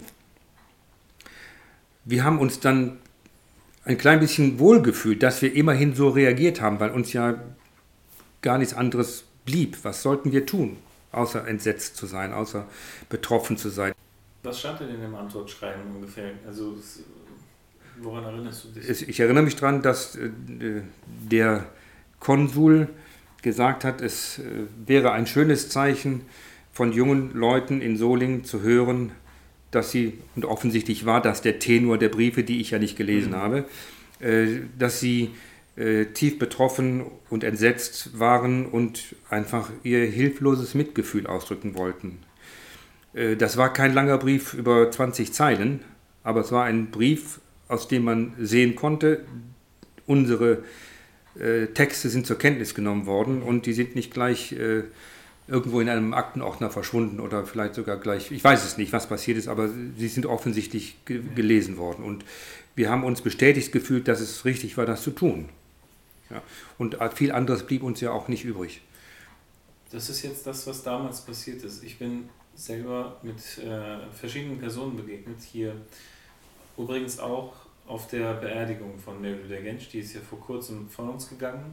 Wir haben uns dann ein klein bisschen wohlgefühlt, dass wir immerhin so reagiert haben, weil uns ja gar nichts anderes blieb. Was sollten wir tun, außer entsetzt zu sein, außer betroffen zu sein? Was stand denn in dem Antwortschreiben ungefähr? Also, woran erinnerst du dich? Ich erinnere mich daran, dass der Konsul gesagt hat, es wäre ein schönes Zeichen von jungen Leuten in Solingen zu hören, dass sie, und offensichtlich war das der Tenor der Briefe, die ich ja nicht gelesen mhm. habe, äh, dass sie äh, tief betroffen und entsetzt waren und einfach ihr hilfloses Mitgefühl ausdrücken wollten. Äh, das war kein langer Brief über zwanzig Zeilen, aber es war ein Brief, aus dem man sehen konnte, unsere äh, Texte sind zur Kenntnis genommen worden und die sind nicht gleich äh, irgendwo in einem Aktenordner verschwunden oder vielleicht sogar gleich, ich weiß es nicht, was passiert ist, aber sie sind offensichtlich ge- gelesen worden. Und wir haben uns bestätigt gefühlt, dass es richtig war, das zu tun. Ja. Und viel anderes blieb uns ja auch nicht übrig. Das ist jetzt das, was damals passiert ist. Ich bin selber mit äh, verschiedenen Personen begegnet, hier übrigens auch auf der Beerdigung von Mevlüt Ergenç, die ist ja vor kurzem von uns gegangen.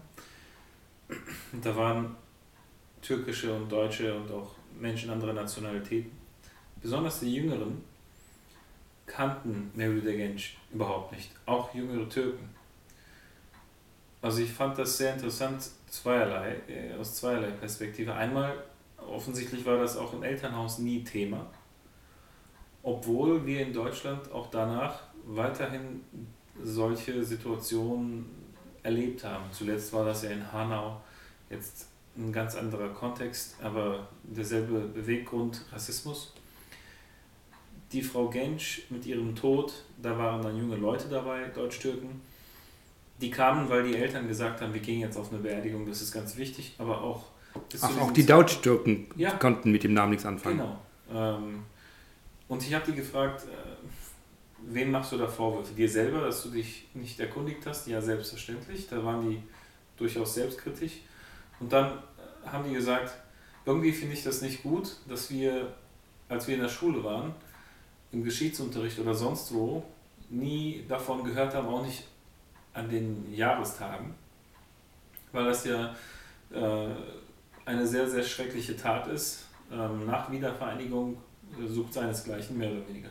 Und da waren türkische und deutsche und auch Menschen anderer Nationalitäten. Besonders die Jüngeren kannten Mevlüt Ergenç überhaupt nicht, auch jüngere Türken. Also ich fand das sehr interessant, zweierlei, äh, aus zweierlei Perspektive. Einmal, offensichtlich war das auch im Elternhaus nie Thema, obwohl wir in Deutschland auch danach weiterhin solche Situationen erlebt haben. Zuletzt war das ja in Hanau, jetzt ein ganz anderer Kontext, aber derselbe Beweggrund, Rassismus. Die Frau Genç mit ihrem Tod, da waren dann junge Leute dabei, Deutsch-Türken, die kamen, weil die Eltern gesagt haben, wir gehen jetzt auf eine Beerdigung, das ist ganz wichtig, aber auch... Ach, auch die Deutsch-Türken ja. konnten mit dem Namen nichts anfangen. Genau. Und ich habe die gefragt, wem machst du da Vorwürfe? Dir selber, dass du dich nicht erkundigt hast? Ja, selbstverständlich, da waren die durchaus selbstkritisch. Und dann haben die gesagt, irgendwie finde ich das nicht gut, dass wir, als wir in der Schule waren, im Geschichtsunterricht oder sonst wo, nie davon gehört haben, auch nicht an den Jahrestagen, weil das ja äh, eine sehr, sehr schreckliche Tat ist. Ähm, nach Wiedervereinigung sucht seinesgleichen, mehr oder weniger.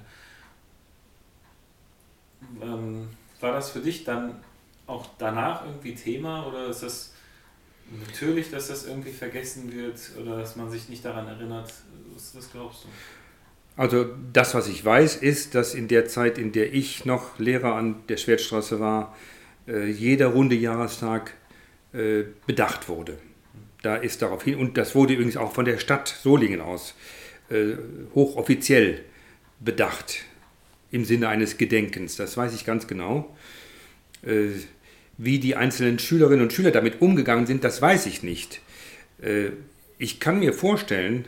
Ähm, war das für dich dann auch danach irgendwie Thema oder ist das natürlich, dass das irgendwie vergessen wird oder dass man sich nicht daran erinnert? Was, was glaubst du? Also das, was ich weiß, ist, dass in der Zeit, in der ich noch Lehrer an der Schwertstraße war, äh, jeder runde Jahrestag äh, bedacht wurde. Da ist darauf hin, und das wurde übrigens auch von der Stadt Solingen aus äh, hochoffiziell bedacht, im Sinne eines Gedenkens. Das weiß ich ganz genau. Äh, Wie die einzelnen Schülerinnen und Schüler damit umgegangen sind, das weiß ich nicht. Ich kann mir vorstellen,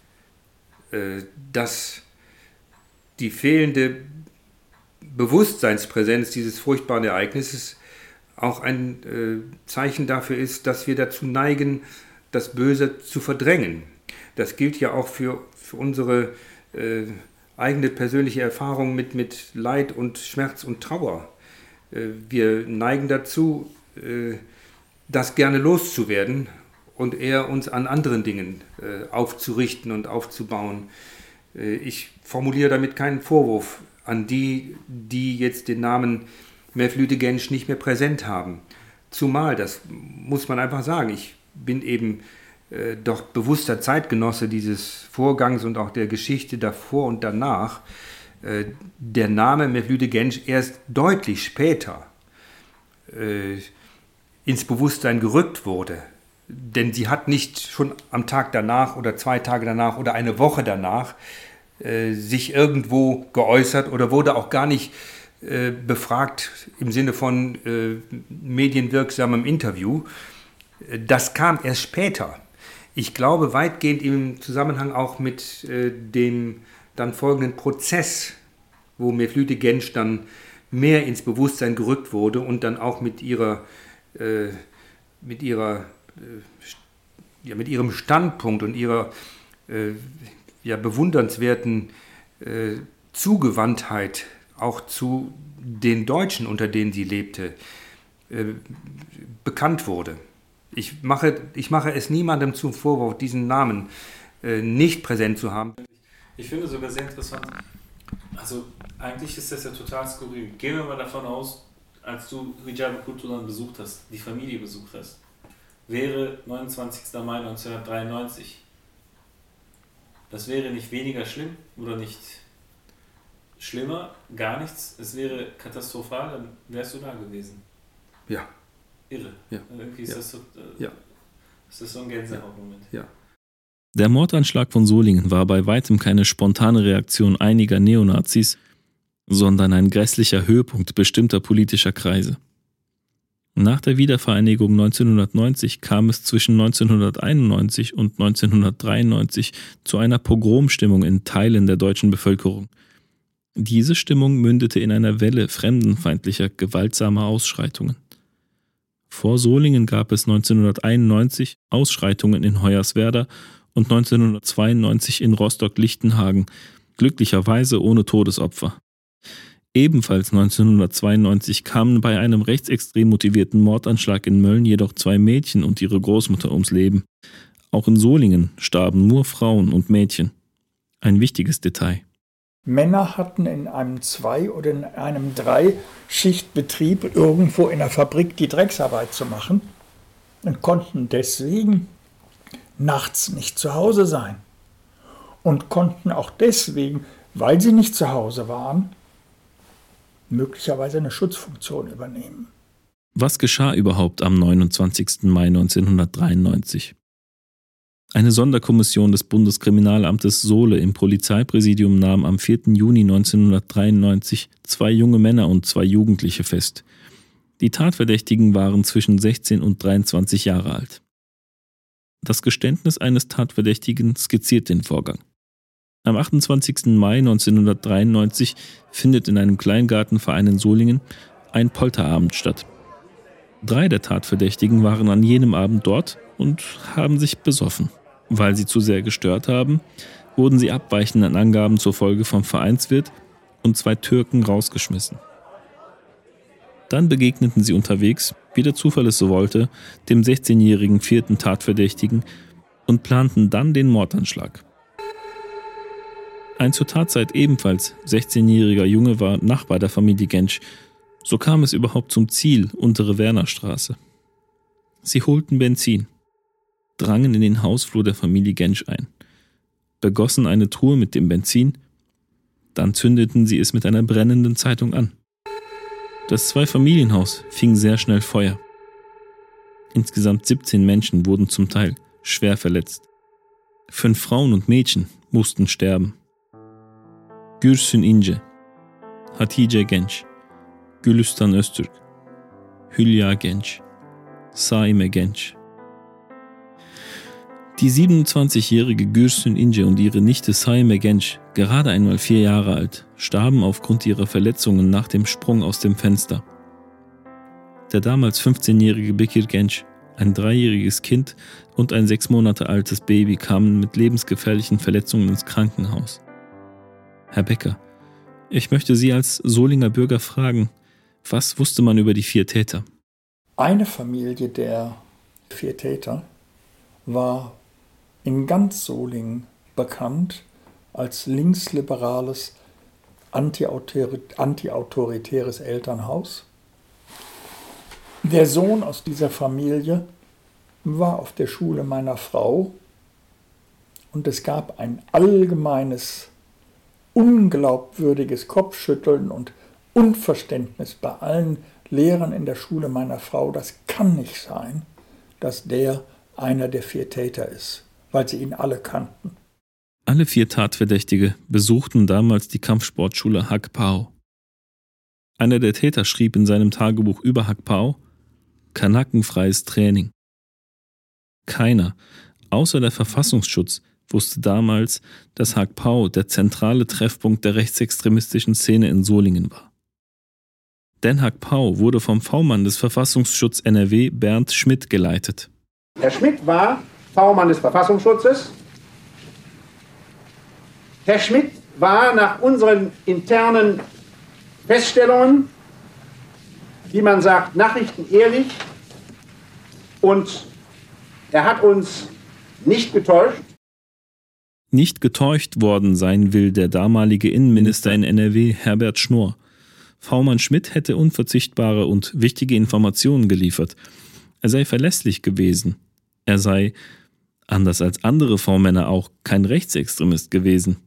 dass die fehlende Bewusstseinspräsenz dieses furchtbaren Ereignisses auch ein Zeichen dafür ist, dass wir dazu neigen, das Böse zu verdrängen. Das gilt ja auch für, für unsere eigene persönliche Erfahrung mit, mit Leid und Schmerz und Trauer. Wir neigen dazu, das gerne loszuwerden und eher uns an anderen Dingen aufzurichten und aufzubauen. Ich formuliere damit keinen Vorwurf an die, die jetzt den Namen Mevlüt Genç nicht mehr präsent haben. Zumal, das muss man einfach sagen, ich bin eben äh, doch bewusster Zeitgenosse dieses Vorgangs und auch der Geschichte davor und danach. Äh, der Name Mevlüt Genç erst deutlich später äh, ins Bewusstsein gerückt wurde. Denn sie hat nicht schon am Tag danach oder zwei Tage danach oder eine Woche danach äh, sich irgendwo geäußert oder wurde auch gar nicht äh, befragt im Sinne von äh, medienwirksamem Interview. Das kam erst später. Ich glaube weitgehend im Zusammenhang auch mit äh, dem dann folgenden Prozess, wo Mevlüt Genç dann mehr ins Bewusstsein gerückt wurde und dann auch mit ihrer, äh, mit ihrer, äh, ja, mit ihrem Standpunkt und ihrer äh, ja, bewundernswerten äh, Zugewandtheit auch zu den Deutschen, unter denen sie lebte, äh, bekannt wurde. Ich mache, ich mache es niemandem zum Vorwurf, diesen Namen äh, nicht präsent zu haben. Ich finde sogar sehr interessant, also eigentlich ist das ja total skurril. Gehen wir mal davon aus, als du Rijabe Kulturan besucht hast, die Familie besucht hast, wäre neunundzwanzigster Mai neunzehnhundertdreiundneunzig. Das wäre nicht weniger schlimm oder nicht schlimmer, gar nichts. Es wäre katastrophal, dann wärst du da gewesen. Ja. Irre. Ja. Irgendwie ist, ja. Das so, äh, ja. ist das so ein Gänsehautmoment. Ja. Der Mordanschlag von Solingen war bei weitem keine spontane Reaktion einiger Neonazis, sondern ein grässlicher Höhepunkt bestimmter politischer Kreise. Nach der Wiedervereinigung neunzehnhundertneunzig kam es zwischen neunzehnhunderteinundneunzig und neunzehnhundertdreiundneunzig zu einer Pogromstimmung in Teilen der deutschen Bevölkerung. Diese Stimmung mündete in einer Welle fremdenfeindlicher, gewaltsamer Ausschreitungen. Vor Solingen gab es neunzehnhunderteinundneunzig Ausschreitungen in Hoyerswerda und neunzehnhundertzweiundneunzig in Rostock-Lichtenhagen, glücklicherweise ohne Todesopfer. Ebenfalls neunzehnhundertzweiundneunzig kamen bei einem rechtsextrem motivierten Mordanschlag in Mölln jedoch zwei Mädchen und ihre Großmutter ums Leben. Auch in Solingen starben nur Frauen und Mädchen. Ein wichtiges Detail. Männer hatten in einem Zwei- oder in einem Drei-Schicht-Betrieb irgendwo in der Fabrik die Drecksarbeit zu machen und konnten deswegen nachts nicht zu Hause sein. Und konnten auch deswegen, weil sie nicht zu Hause waren, möglicherweise eine Schutzfunktion übernehmen. Was geschah überhaupt am neunundzwanzigsten Mai neunzehnhundertdreiundneunzig? Eine Sonderkommission des Bundeskriminalamtes Sohle im Polizeipräsidium nahm am vierten Juni neunzehnhundertdreiundneunzig zwei junge Männer und zwei Jugendliche fest. Die Tatverdächtigen waren zwischen sechzehn und dreiundzwanzig Jahre alt. Das Geständnis eines Tatverdächtigen skizziert den Vorgang. Am achtundzwanzigsten Mai neunzehnhundertdreiundneunzig findet in einem Kleingartenverein in Solingen ein Polterabend statt. Drei der Tatverdächtigen waren an jenem Abend dort und haben sich besoffen. Weil sie zu sehr gestört haben, wurden sie abweichenden Angaben zur Folge vom Vereinswirt und zwei Türken rausgeschmissen. Dann begegneten sie unterwegs, wie der Zufall es so wollte, dem sechzehnjährigen vierten Tatverdächtigen und planten dann den Mordanschlag. Ein zur Tatzeit ebenfalls sechzehnjähriger Junge war Nachbar der Familie Genç. So kam es überhaupt zum Ziel, untere Wernerstraße. Sie holten Benzin, drangen in den Hausflur der Familie Genç ein, begossen eine Truhe mit dem Benzin, dann zündeten sie es mit einer brennenden Zeitung an. Das Zweifamilienhaus fing sehr schnell Feuer. Insgesamt siebzehn Menschen wurden zum Teil schwer verletzt. Fünf Frauen und Mädchen mussten sterben. Gürsün İnce, Hatice Genç, Gülistan Öztürk, Hülya Genç, Saime Genç. Die siebenundzwanzigjährige Gürsün İnce und ihre Nichte Saime Genç, gerade einmal vier Jahre alt, starben aufgrund ihrer Verletzungen nach dem Sprung aus dem Fenster. Der damals fünfzehnjährige Bekir Genç, ein dreijähriges Kind und ein sechs Monate altes Baby kamen mit lebensgefährlichen Verletzungen ins Krankenhaus. Herr Becker, ich möchte Sie als Solinger Bürger fragen, was wusste man über die vier Täter? Eine Familie der vier Täter war in ganz Solingen bekannt als linksliberales antiautoritäres Elternhaus. Der Sohn aus dieser Familie war auf der Schule meiner Frau und es gab ein allgemeines, unglaubwürdiges Kopfschütteln und Unverständnis bei allen Lehrern in der Schule meiner Frau. Das kann nicht sein, dass der einer der vier Täter ist, weil sie ihn alle kannten. Alle vier Tatverdächtige besuchten damals die Kampfsportschule Hak Pao. Einer der Täter schrieb in seinem Tagebuch über Hak Pao: Kanakenfreies Training. Keiner, außer der Verfassungsschutz, wusste damals, dass Hak Pao der zentrale Treffpunkt der rechtsextremistischen Szene in Solingen war. Denn Hak Pao wurde vom V-Mann des Verfassungsschutz N R W, Bernd Schmidt, geleitet. Herr Schmidt war V-Mann des Verfassungsschutzes. Herr Schmidt war nach unseren internen Feststellungen, wie man sagt, nachrichtenehrlich, und er hat uns nicht getäuscht. Nicht getäuscht worden sein will der damalige Innenminister in N R W, Herbert Schnorr. V-Mann Schmidt hätte unverzichtbare und wichtige Informationen geliefert. Er sei verlässlich gewesen. Er sei, anders als andere V-Männer auch, kein Rechtsextremist gewesen.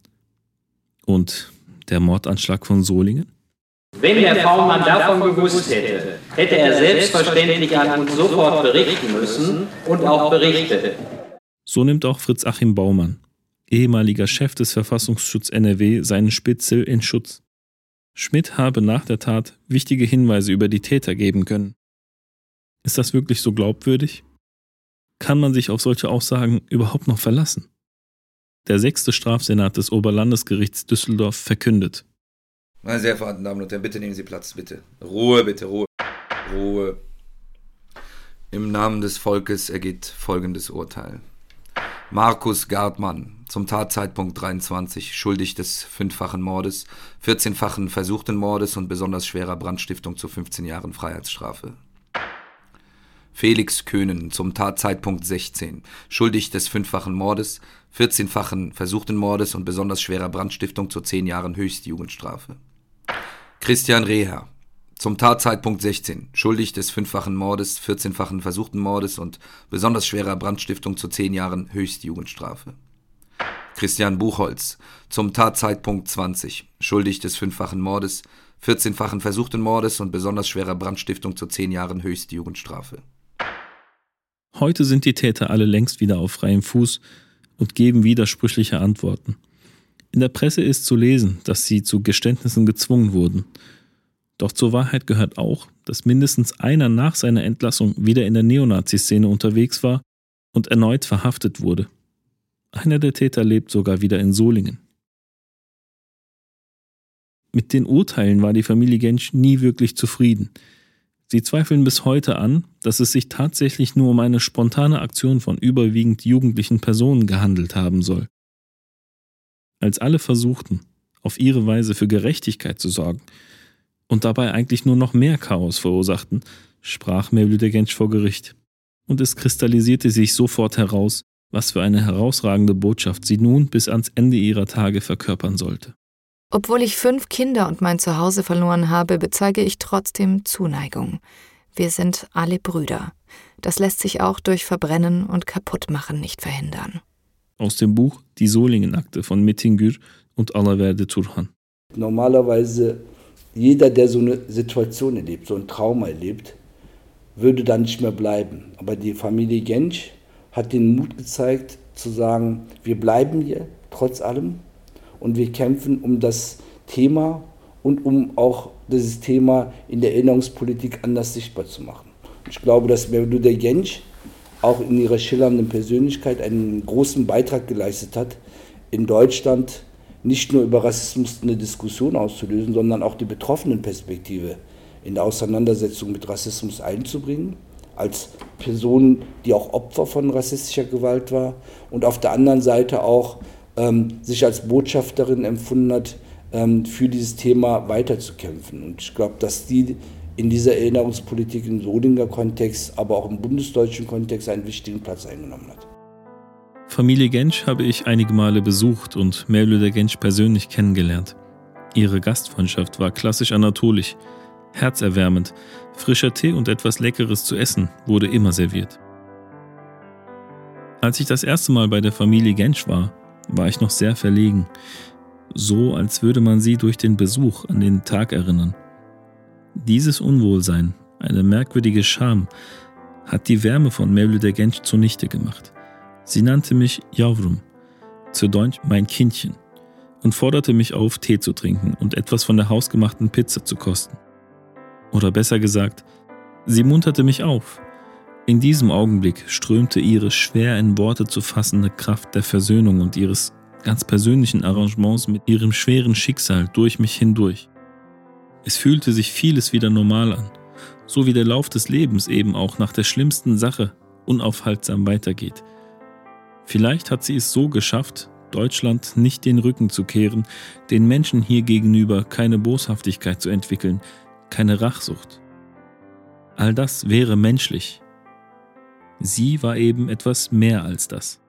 Und der Mordanschlag von Solingen? Wenn der V-Mann davon gewusst hätte, hätte er selbstverständlich an uns sofort berichten müssen und auch berichtet. So nimmt auch Fritz Achim Baumann, ehemaliger Chef des Verfassungsschutz N R W, seinen Spitzel in Schutz. Schmidt habe nach der Tat wichtige Hinweise über die Täter geben können. Ist das wirklich so glaubwürdig? Kann man sich auf solche Aussagen überhaupt noch verlassen? Der sechste Strafsenat des Oberlandesgerichts Düsseldorf verkündet: Meine sehr verehrten Damen und Herren, bitte nehmen Sie Platz, bitte. Ruhe, bitte, Ruhe. Ruhe. Im Namen des Volkes ergeht folgendes Urteil. Markus Gartmann, zum Tatzeitpunkt dreiundzwanzig, schuldig des fünffachen Mordes, vierzehnfachen versuchten Mordes und besonders schwerer Brandstiftung zu fünfzehn Jahren Freiheitsstrafe. Felix Köhnen, zum Tatzeitpunkt sechzehn, schuldig des fünffachen Mordes, vierzehnfachen versuchten Mordes und besonders schwerer Brandstiftung zu zehn Jahren Höchstjugendstrafe. Christian Reher, zum Tatzeitpunkt sechzehn, schuldig des fünffachen Mordes, vierzehnfachen versuchten Mordes und besonders schwerer Brandstiftung zu zehn Jahren Höchstjugendstrafe. Christian Buchholz, zum Tatzeitpunkt zwanzig, schuldig des fünffachen Mordes, vierzehnfachen versuchten Mordes und besonders schwerer Brandstiftung zu zehn Jahren Höchstjugendstrafe. Heute sind die Täter alle längst wieder auf freiem Fuß und geben widersprüchliche Antworten. In der Presse ist zu lesen, dass sie zu Geständnissen gezwungen wurden. Doch zur Wahrheit gehört auch, dass mindestens einer nach seiner Entlassung wieder in der Neonazi-Szene unterwegs war und erneut verhaftet wurde. Einer der Täter lebt sogar wieder in Solingen. Mit den Urteilen war die Familie Gensch nie wirklich zufrieden. Sie zweifeln bis heute an, dass es sich tatsächlich nur um eine spontane Aktion von überwiegend jugendlichen Personen gehandelt haben soll. Als alle versuchten, auf ihre Weise für Gerechtigkeit zu sorgen und dabei eigentlich nur noch mehr Chaos verursachten, sprach Mevlüt Genç vor Gericht. Und es kristallisierte sich sofort heraus, was für eine herausragende Botschaft sie nun bis ans Ende ihrer Tage verkörpern sollte. Obwohl ich fünf Kinder und mein Zuhause verloren habe, bezeige ich trotzdem Zuneigung. Wir sind alle Brüder. Das lässt sich auch durch Verbrennen und Kaputtmachen nicht verhindern. Aus dem Buch Die Solingen-Akte von Metin Gür und Alaverdi Turhan. Normalerweise jeder, der so eine Situation erlebt, so ein Trauma erlebt, würde da nicht mehr bleiben. Aber die Familie Genç hat den Mut gezeigt, zu sagen, wir bleiben hier trotz allem und wir kämpfen um das Thema und um auch dieses Thema in der Erinnerungspolitik anders sichtbar zu machen. Ich glaube, dass Mevlüt Genç auch in ihrer schillernden Persönlichkeit einen großen Beitrag geleistet hat, in Deutschland nicht nur über Rassismus eine Diskussion auszulösen, sondern auch die Betroffenenperspektive in der Auseinandersetzung mit Rassismus einzubringen, als Person, die auch Opfer von rassistischer Gewalt war und auf der anderen Seite auch ähm, sich als Botschafterin empfunden hat, ähm, für dieses Thema weiterzukämpfen. Und ich glaube, dass die in dieser Erinnerungspolitik im Solinger Kontext, aber auch im bundesdeutschen Kontext einen wichtigen Platz eingenommen hat. Familie Genç habe ich einige Male besucht und Mevlüt Genç persönlich kennengelernt. Ihre Gastfreundschaft war klassisch anatolisch, herzerwärmend, frischer Tee und etwas Leckeres zu essen wurde immer serviert. Als ich das erste Mal bei der Familie Gensch war, war ich noch sehr verlegen, so als würde man sie durch den Besuch an den Tag erinnern. Dieses Unwohlsein, eine merkwürdige Scham, hat die Wärme von Mevlüt Genç zunichte gemacht. Sie nannte mich Yavrum, zu Deutsch mein Kindchen, und forderte mich auf, Tee zu trinken und etwas von der hausgemachten Pizza zu kosten. Oder besser gesagt, sie munterte mich auf. In diesem Augenblick strömte ihre schwer in Worte zu fassende Kraft der Versöhnung und ihres ganz persönlichen Arrangements mit ihrem schweren Schicksal durch mich hindurch. Es fühlte sich vieles wieder normal an, so wie der Lauf des Lebens eben auch nach der schlimmsten Sache unaufhaltsam weitergeht. Vielleicht hat sie es so geschafft, Deutschland nicht den Rücken zu kehren, den Menschen hier gegenüber keine Boshaftigkeit zu entwickeln, keine Rachsucht. All das wäre menschlich. Sie war eben etwas mehr als das.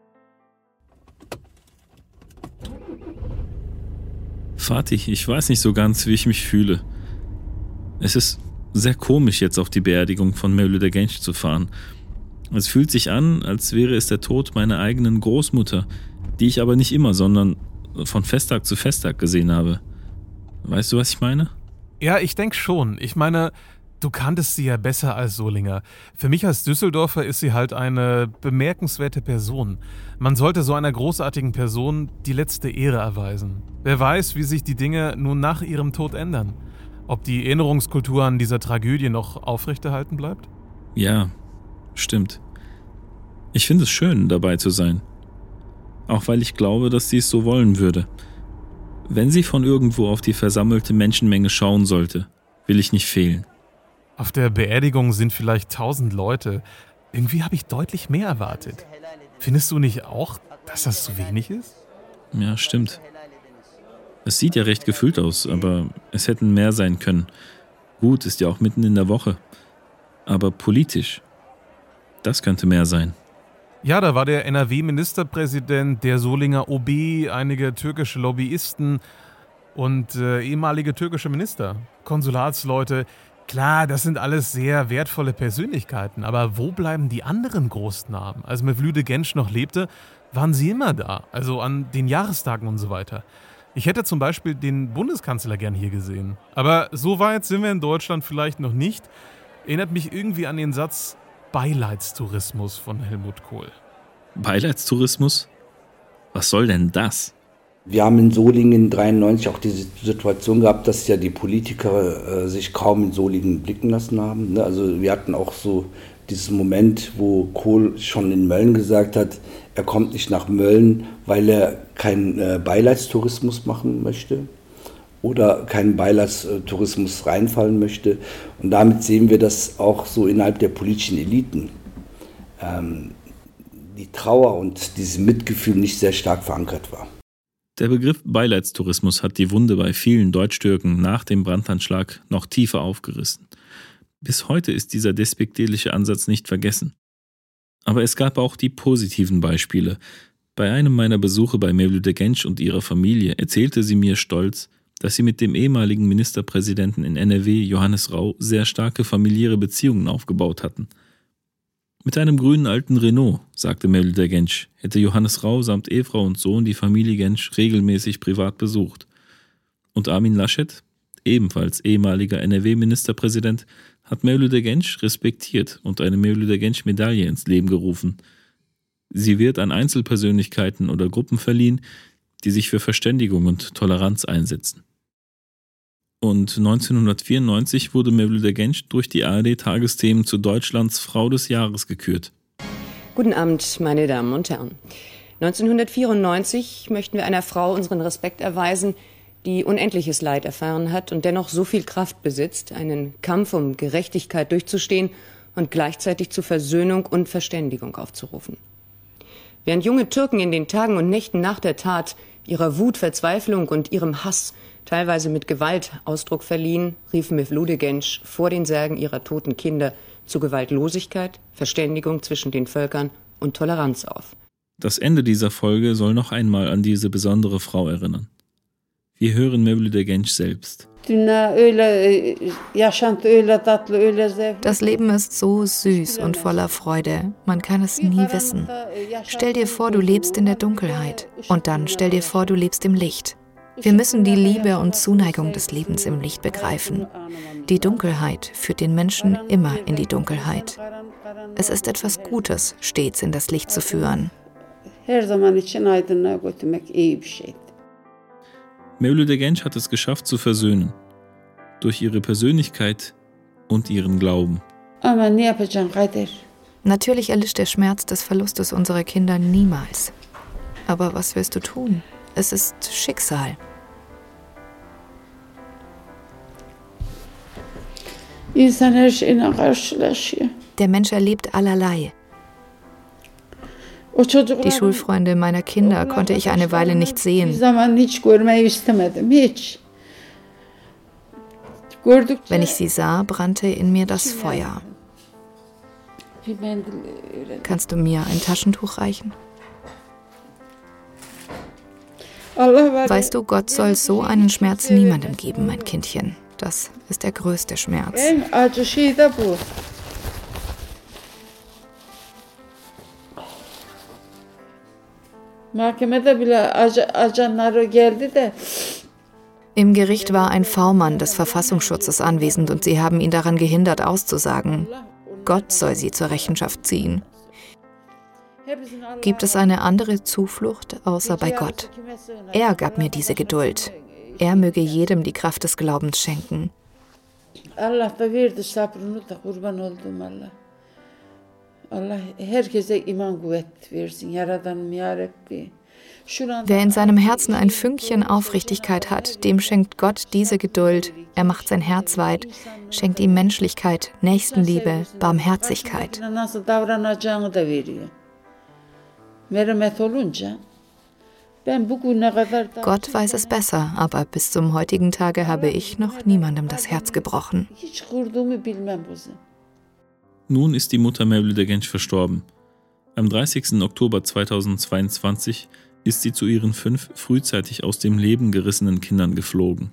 Fatih, ich weiß nicht so ganz, wie ich mich fühle. Es ist sehr komisch, jetzt auf die Beerdigung von Mevlüt Genç zu fahren. Es fühlt sich an, als wäre es der Tod meiner eigenen Großmutter, die ich aber nicht immer, sondern von Festtag zu Festtag gesehen habe. Weißt du, was ich meine? Ja, ich denke schon. Ich meine, du kanntest sie ja besser als Solinger. Für mich als Düsseldorfer ist sie halt eine bemerkenswerte Person. Man sollte so einer großartigen Person die letzte Ehre erweisen. Wer weiß, wie sich die Dinge nun nach ihrem Tod ändern. Ob die Erinnerungskultur an dieser Tragödie noch aufrechterhalten bleibt? Ja, stimmt. Ich finde es schön, dabei zu sein. Auch weil ich glaube, dass sie es so wollen würde. Wenn sie von irgendwo auf die versammelte Menschenmenge schauen sollte, will ich nicht fehlen. Auf der Beerdigung sind vielleicht tausend Leute. Irgendwie habe ich deutlich mehr erwartet. Findest du nicht auch, dass das zu wenig ist? Ja, stimmt. Es sieht ja recht gefüllt aus, aber es hätten mehr sein können. Gut, ist ja auch mitten in der Woche. Aber politisch, das könnte mehr sein. Ja, da war der N R W-Ministerpräsident, der Solinger O B, einige türkische Lobbyisten und äh, ehemalige türkische Minister, Konsulatsleute. Klar, das sind alles sehr wertvolle Persönlichkeiten, aber wo bleiben die anderen Großnamen? Als Mevlüt Genç noch lebte, waren sie immer da, also an den Jahrestagen und so weiter. Ich hätte zum Beispiel den Bundeskanzler gern hier gesehen. Aber so weit sind wir in Deutschland vielleicht noch nicht. Erinnert mich irgendwie an den Satz Beileidstourismus von Helmut Kohl. Beileidstourismus? Was soll denn das? Wir haben in Solingen dreiundneunzig auch diese Situation gehabt, dass ja die Politiker äh, sich kaum in Solingen blicken lassen haben. Ne? Also wir hatten auch so diesen Moment, wo Kohl schon in Mölln gesagt hat, er kommt nicht nach Mölln, weil er keinen äh, Beileidstourismus machen möchte oder keinen Beileidstourismus reinfallen möchte. Und damit sehen wir, dass auch so innerhalb der politischen Eliten ähm, die Trauer und dieses Mitgefühl nicht sehr stark verankert war. Der Begriff Beileidstourismus hat die Wunde bei vielen Deutschtürken nach dem Brandanschlag noch tiefer aufgerissen. Bis heute ist dieser despektierliche Ansatz nicht vergessen. Aber es gab auch die positiven Beispiele. Bei einem meiner Besuche bei Mevlüt Genç und ihrer Familie erzählte sie mir stolz, dass sie mit dem ehemaligen Ministerpräsidenten in N R W, Johannes Rau, sehr starke familiäre Beziehungen aufgebaut hatten. Mit einem grünen alten Renault, sagte Mevlüt Genç, hätte Johannes Rau samt Ehefrau und Sohn die Familie Genç regelmäßig privat besucht. Und Armin Laschet, ebenfalls ehemaliger N R W-Ministerpräsident, hat Mevlüt Genç respektiert und eine Mevlüt Genç-Medaille ins Leben gerufen. Sie wird an Einzelpersönlichkeiten oder Gruppen verliehen, die sich für Verständigung und Toleranz einsetzen. Und neunzehnhundertvierundneunzig wurde Mevlüt Genç durch die A R D-Tagesthemen zu Deutschlands Frau des Jahres gekürt. Guten Abend, meine Damen und Herren. neunzehnhundertvierundneunzig möchten wir einer Frau unseren Respekt erweisen, die unendliches Leid erfahren hat und dennoch so viel Kraft besitzt, einen Kampf um Gerechtigkeit durchzustehen und gleichzeitig zu Versöhnung und Verständigung aufzurufen. Während junge Türken in den Tagen und Nächten nach der Tat ihrer Wut, Verzweiflung und ihrem Hass teilweise mit Gewalt Ausdruck verliehen, rief Mevlüt Genç vor den Särgen ihrer toten Kinder zu Gewaltlosigkeit, Verständigung zwischen den Völkern und Toleranz auf. Das Ende dieser Folge soll noch einmal an diese besondere Frau erinnern. Wir hören Mevlüt Genç selbst. Das Leben ist so süß und voller Freude, man kann es nie wissen. Stell dir vor, du lebst in der Dunkelheit und dann stell dir vor, du lebst im Licht. Wir müssen die Liebe und Zuneigung des Lebens im Licht begreifen. Die Dunkelheit führt den Menschen immer in die Dunkelheit. Es ist etwas Gutes, stets in das Licht zu führen. Mevlüt Genç hat es geschafft zu versöhnen. Durch ihre Persönlichkeit und ihren Glauben. Natürlich erlischt der Schmerz des Verlustes unserer Kinder niemals. Aber was willst du tun? Es ist Schicksal. Der Mensch erlebt allerlei. Die Schulfreunde meiner Kinder konnte ich eine Weile nicht sehen. Wenn ich sie sah, brannte in mir das Feuer. Kannst du mir ein Taschentuch reichen? Weißt du, Gott soll so einen Schmerz niemandem geben, mein Kindchen. Das ist der größte Schmerz. Im Gericht war ein V-Mann des Verfassungsschutzes anwesend und sie haben ihn daran gehindert, auszusagen. Gott soll sie zur Rechenschaft ziehen. Gibt es eine andere Zuflucht außer bei Gott? Er gab mir diese Geduld. Er möge jedem die Kraft des Glaubens schenken. Wer in seinem Herzen ein Fünkchen Aufrichtigkeit hat, dem schenkt Gott diese Geduld. Er macht sein Herz weit, schenkt ihm Menschlichkeit, Nächstenliebe, Barmherzigkeit. Gott weiß es besser, aber bis zum heutigen Tage habe ich noch niemandem das Herz gebrochen. Nun ist die Mutter Mevlüt Genç verstorben. Am dreißigsten Oktober zweitausendzweiundzwanzig ist sie zu ihren fünf frühzeitig aus dem Leben gerissenen Kindern geflogen.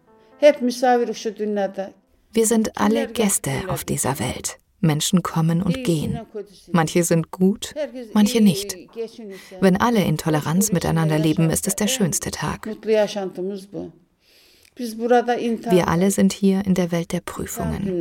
Wir sind alle Gäste auf dieser Welt. Menschen kommen und gehen. Manche sind gut, manche nicht. Wenn alle in Toleranz miteinander leben, ist es der schönste Tag. Wir alle sind hier in der Welt der Prüfungen.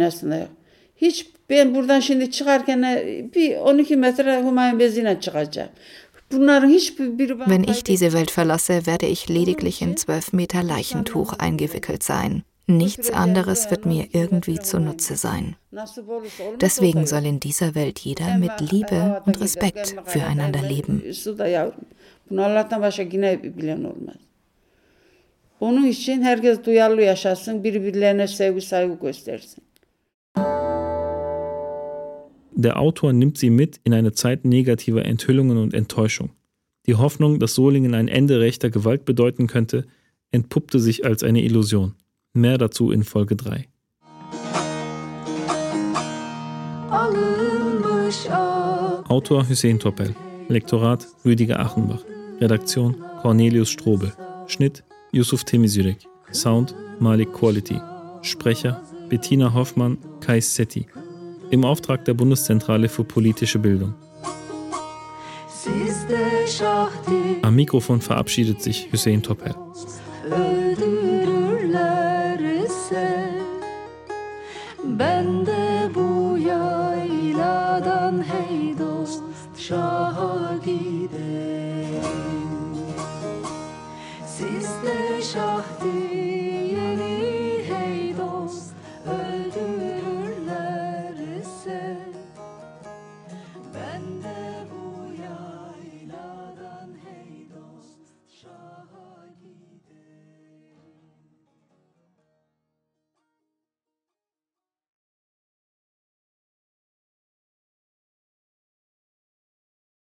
Wenn ich diese Welt verlasse, werde ich lediglich in zwölf Meter Leichentuch eingewickelt sein. Nichts anderes wird mir irgendwie zunutze sein. Deswegen soll in dieser Welt jeder mit Liebe und Respekt füreinander leben. Der Autor nimmt sie mit in eine Zeit negativer Enthüllungen und Enttäuschung. Die Hoffnung, dass Solingen ein Ende rechter Gewalt bedeuten könnte, entpuppte sich als eine Illusion. Mehr dazu in Folge drei. Autor Hüseyin Topel, Lektorat Rüdiger Achenbach, Redaktion Cornelius Strobel, Schnitt Yusuf Temizürek, Sound Malik Quality, Sprecher Bettina Hoffmann, Kais Setti, im Auftrag der Bundeszentrale für politische Bildung. Am Mikrofon verabschiedet sich Hüseyin Topel.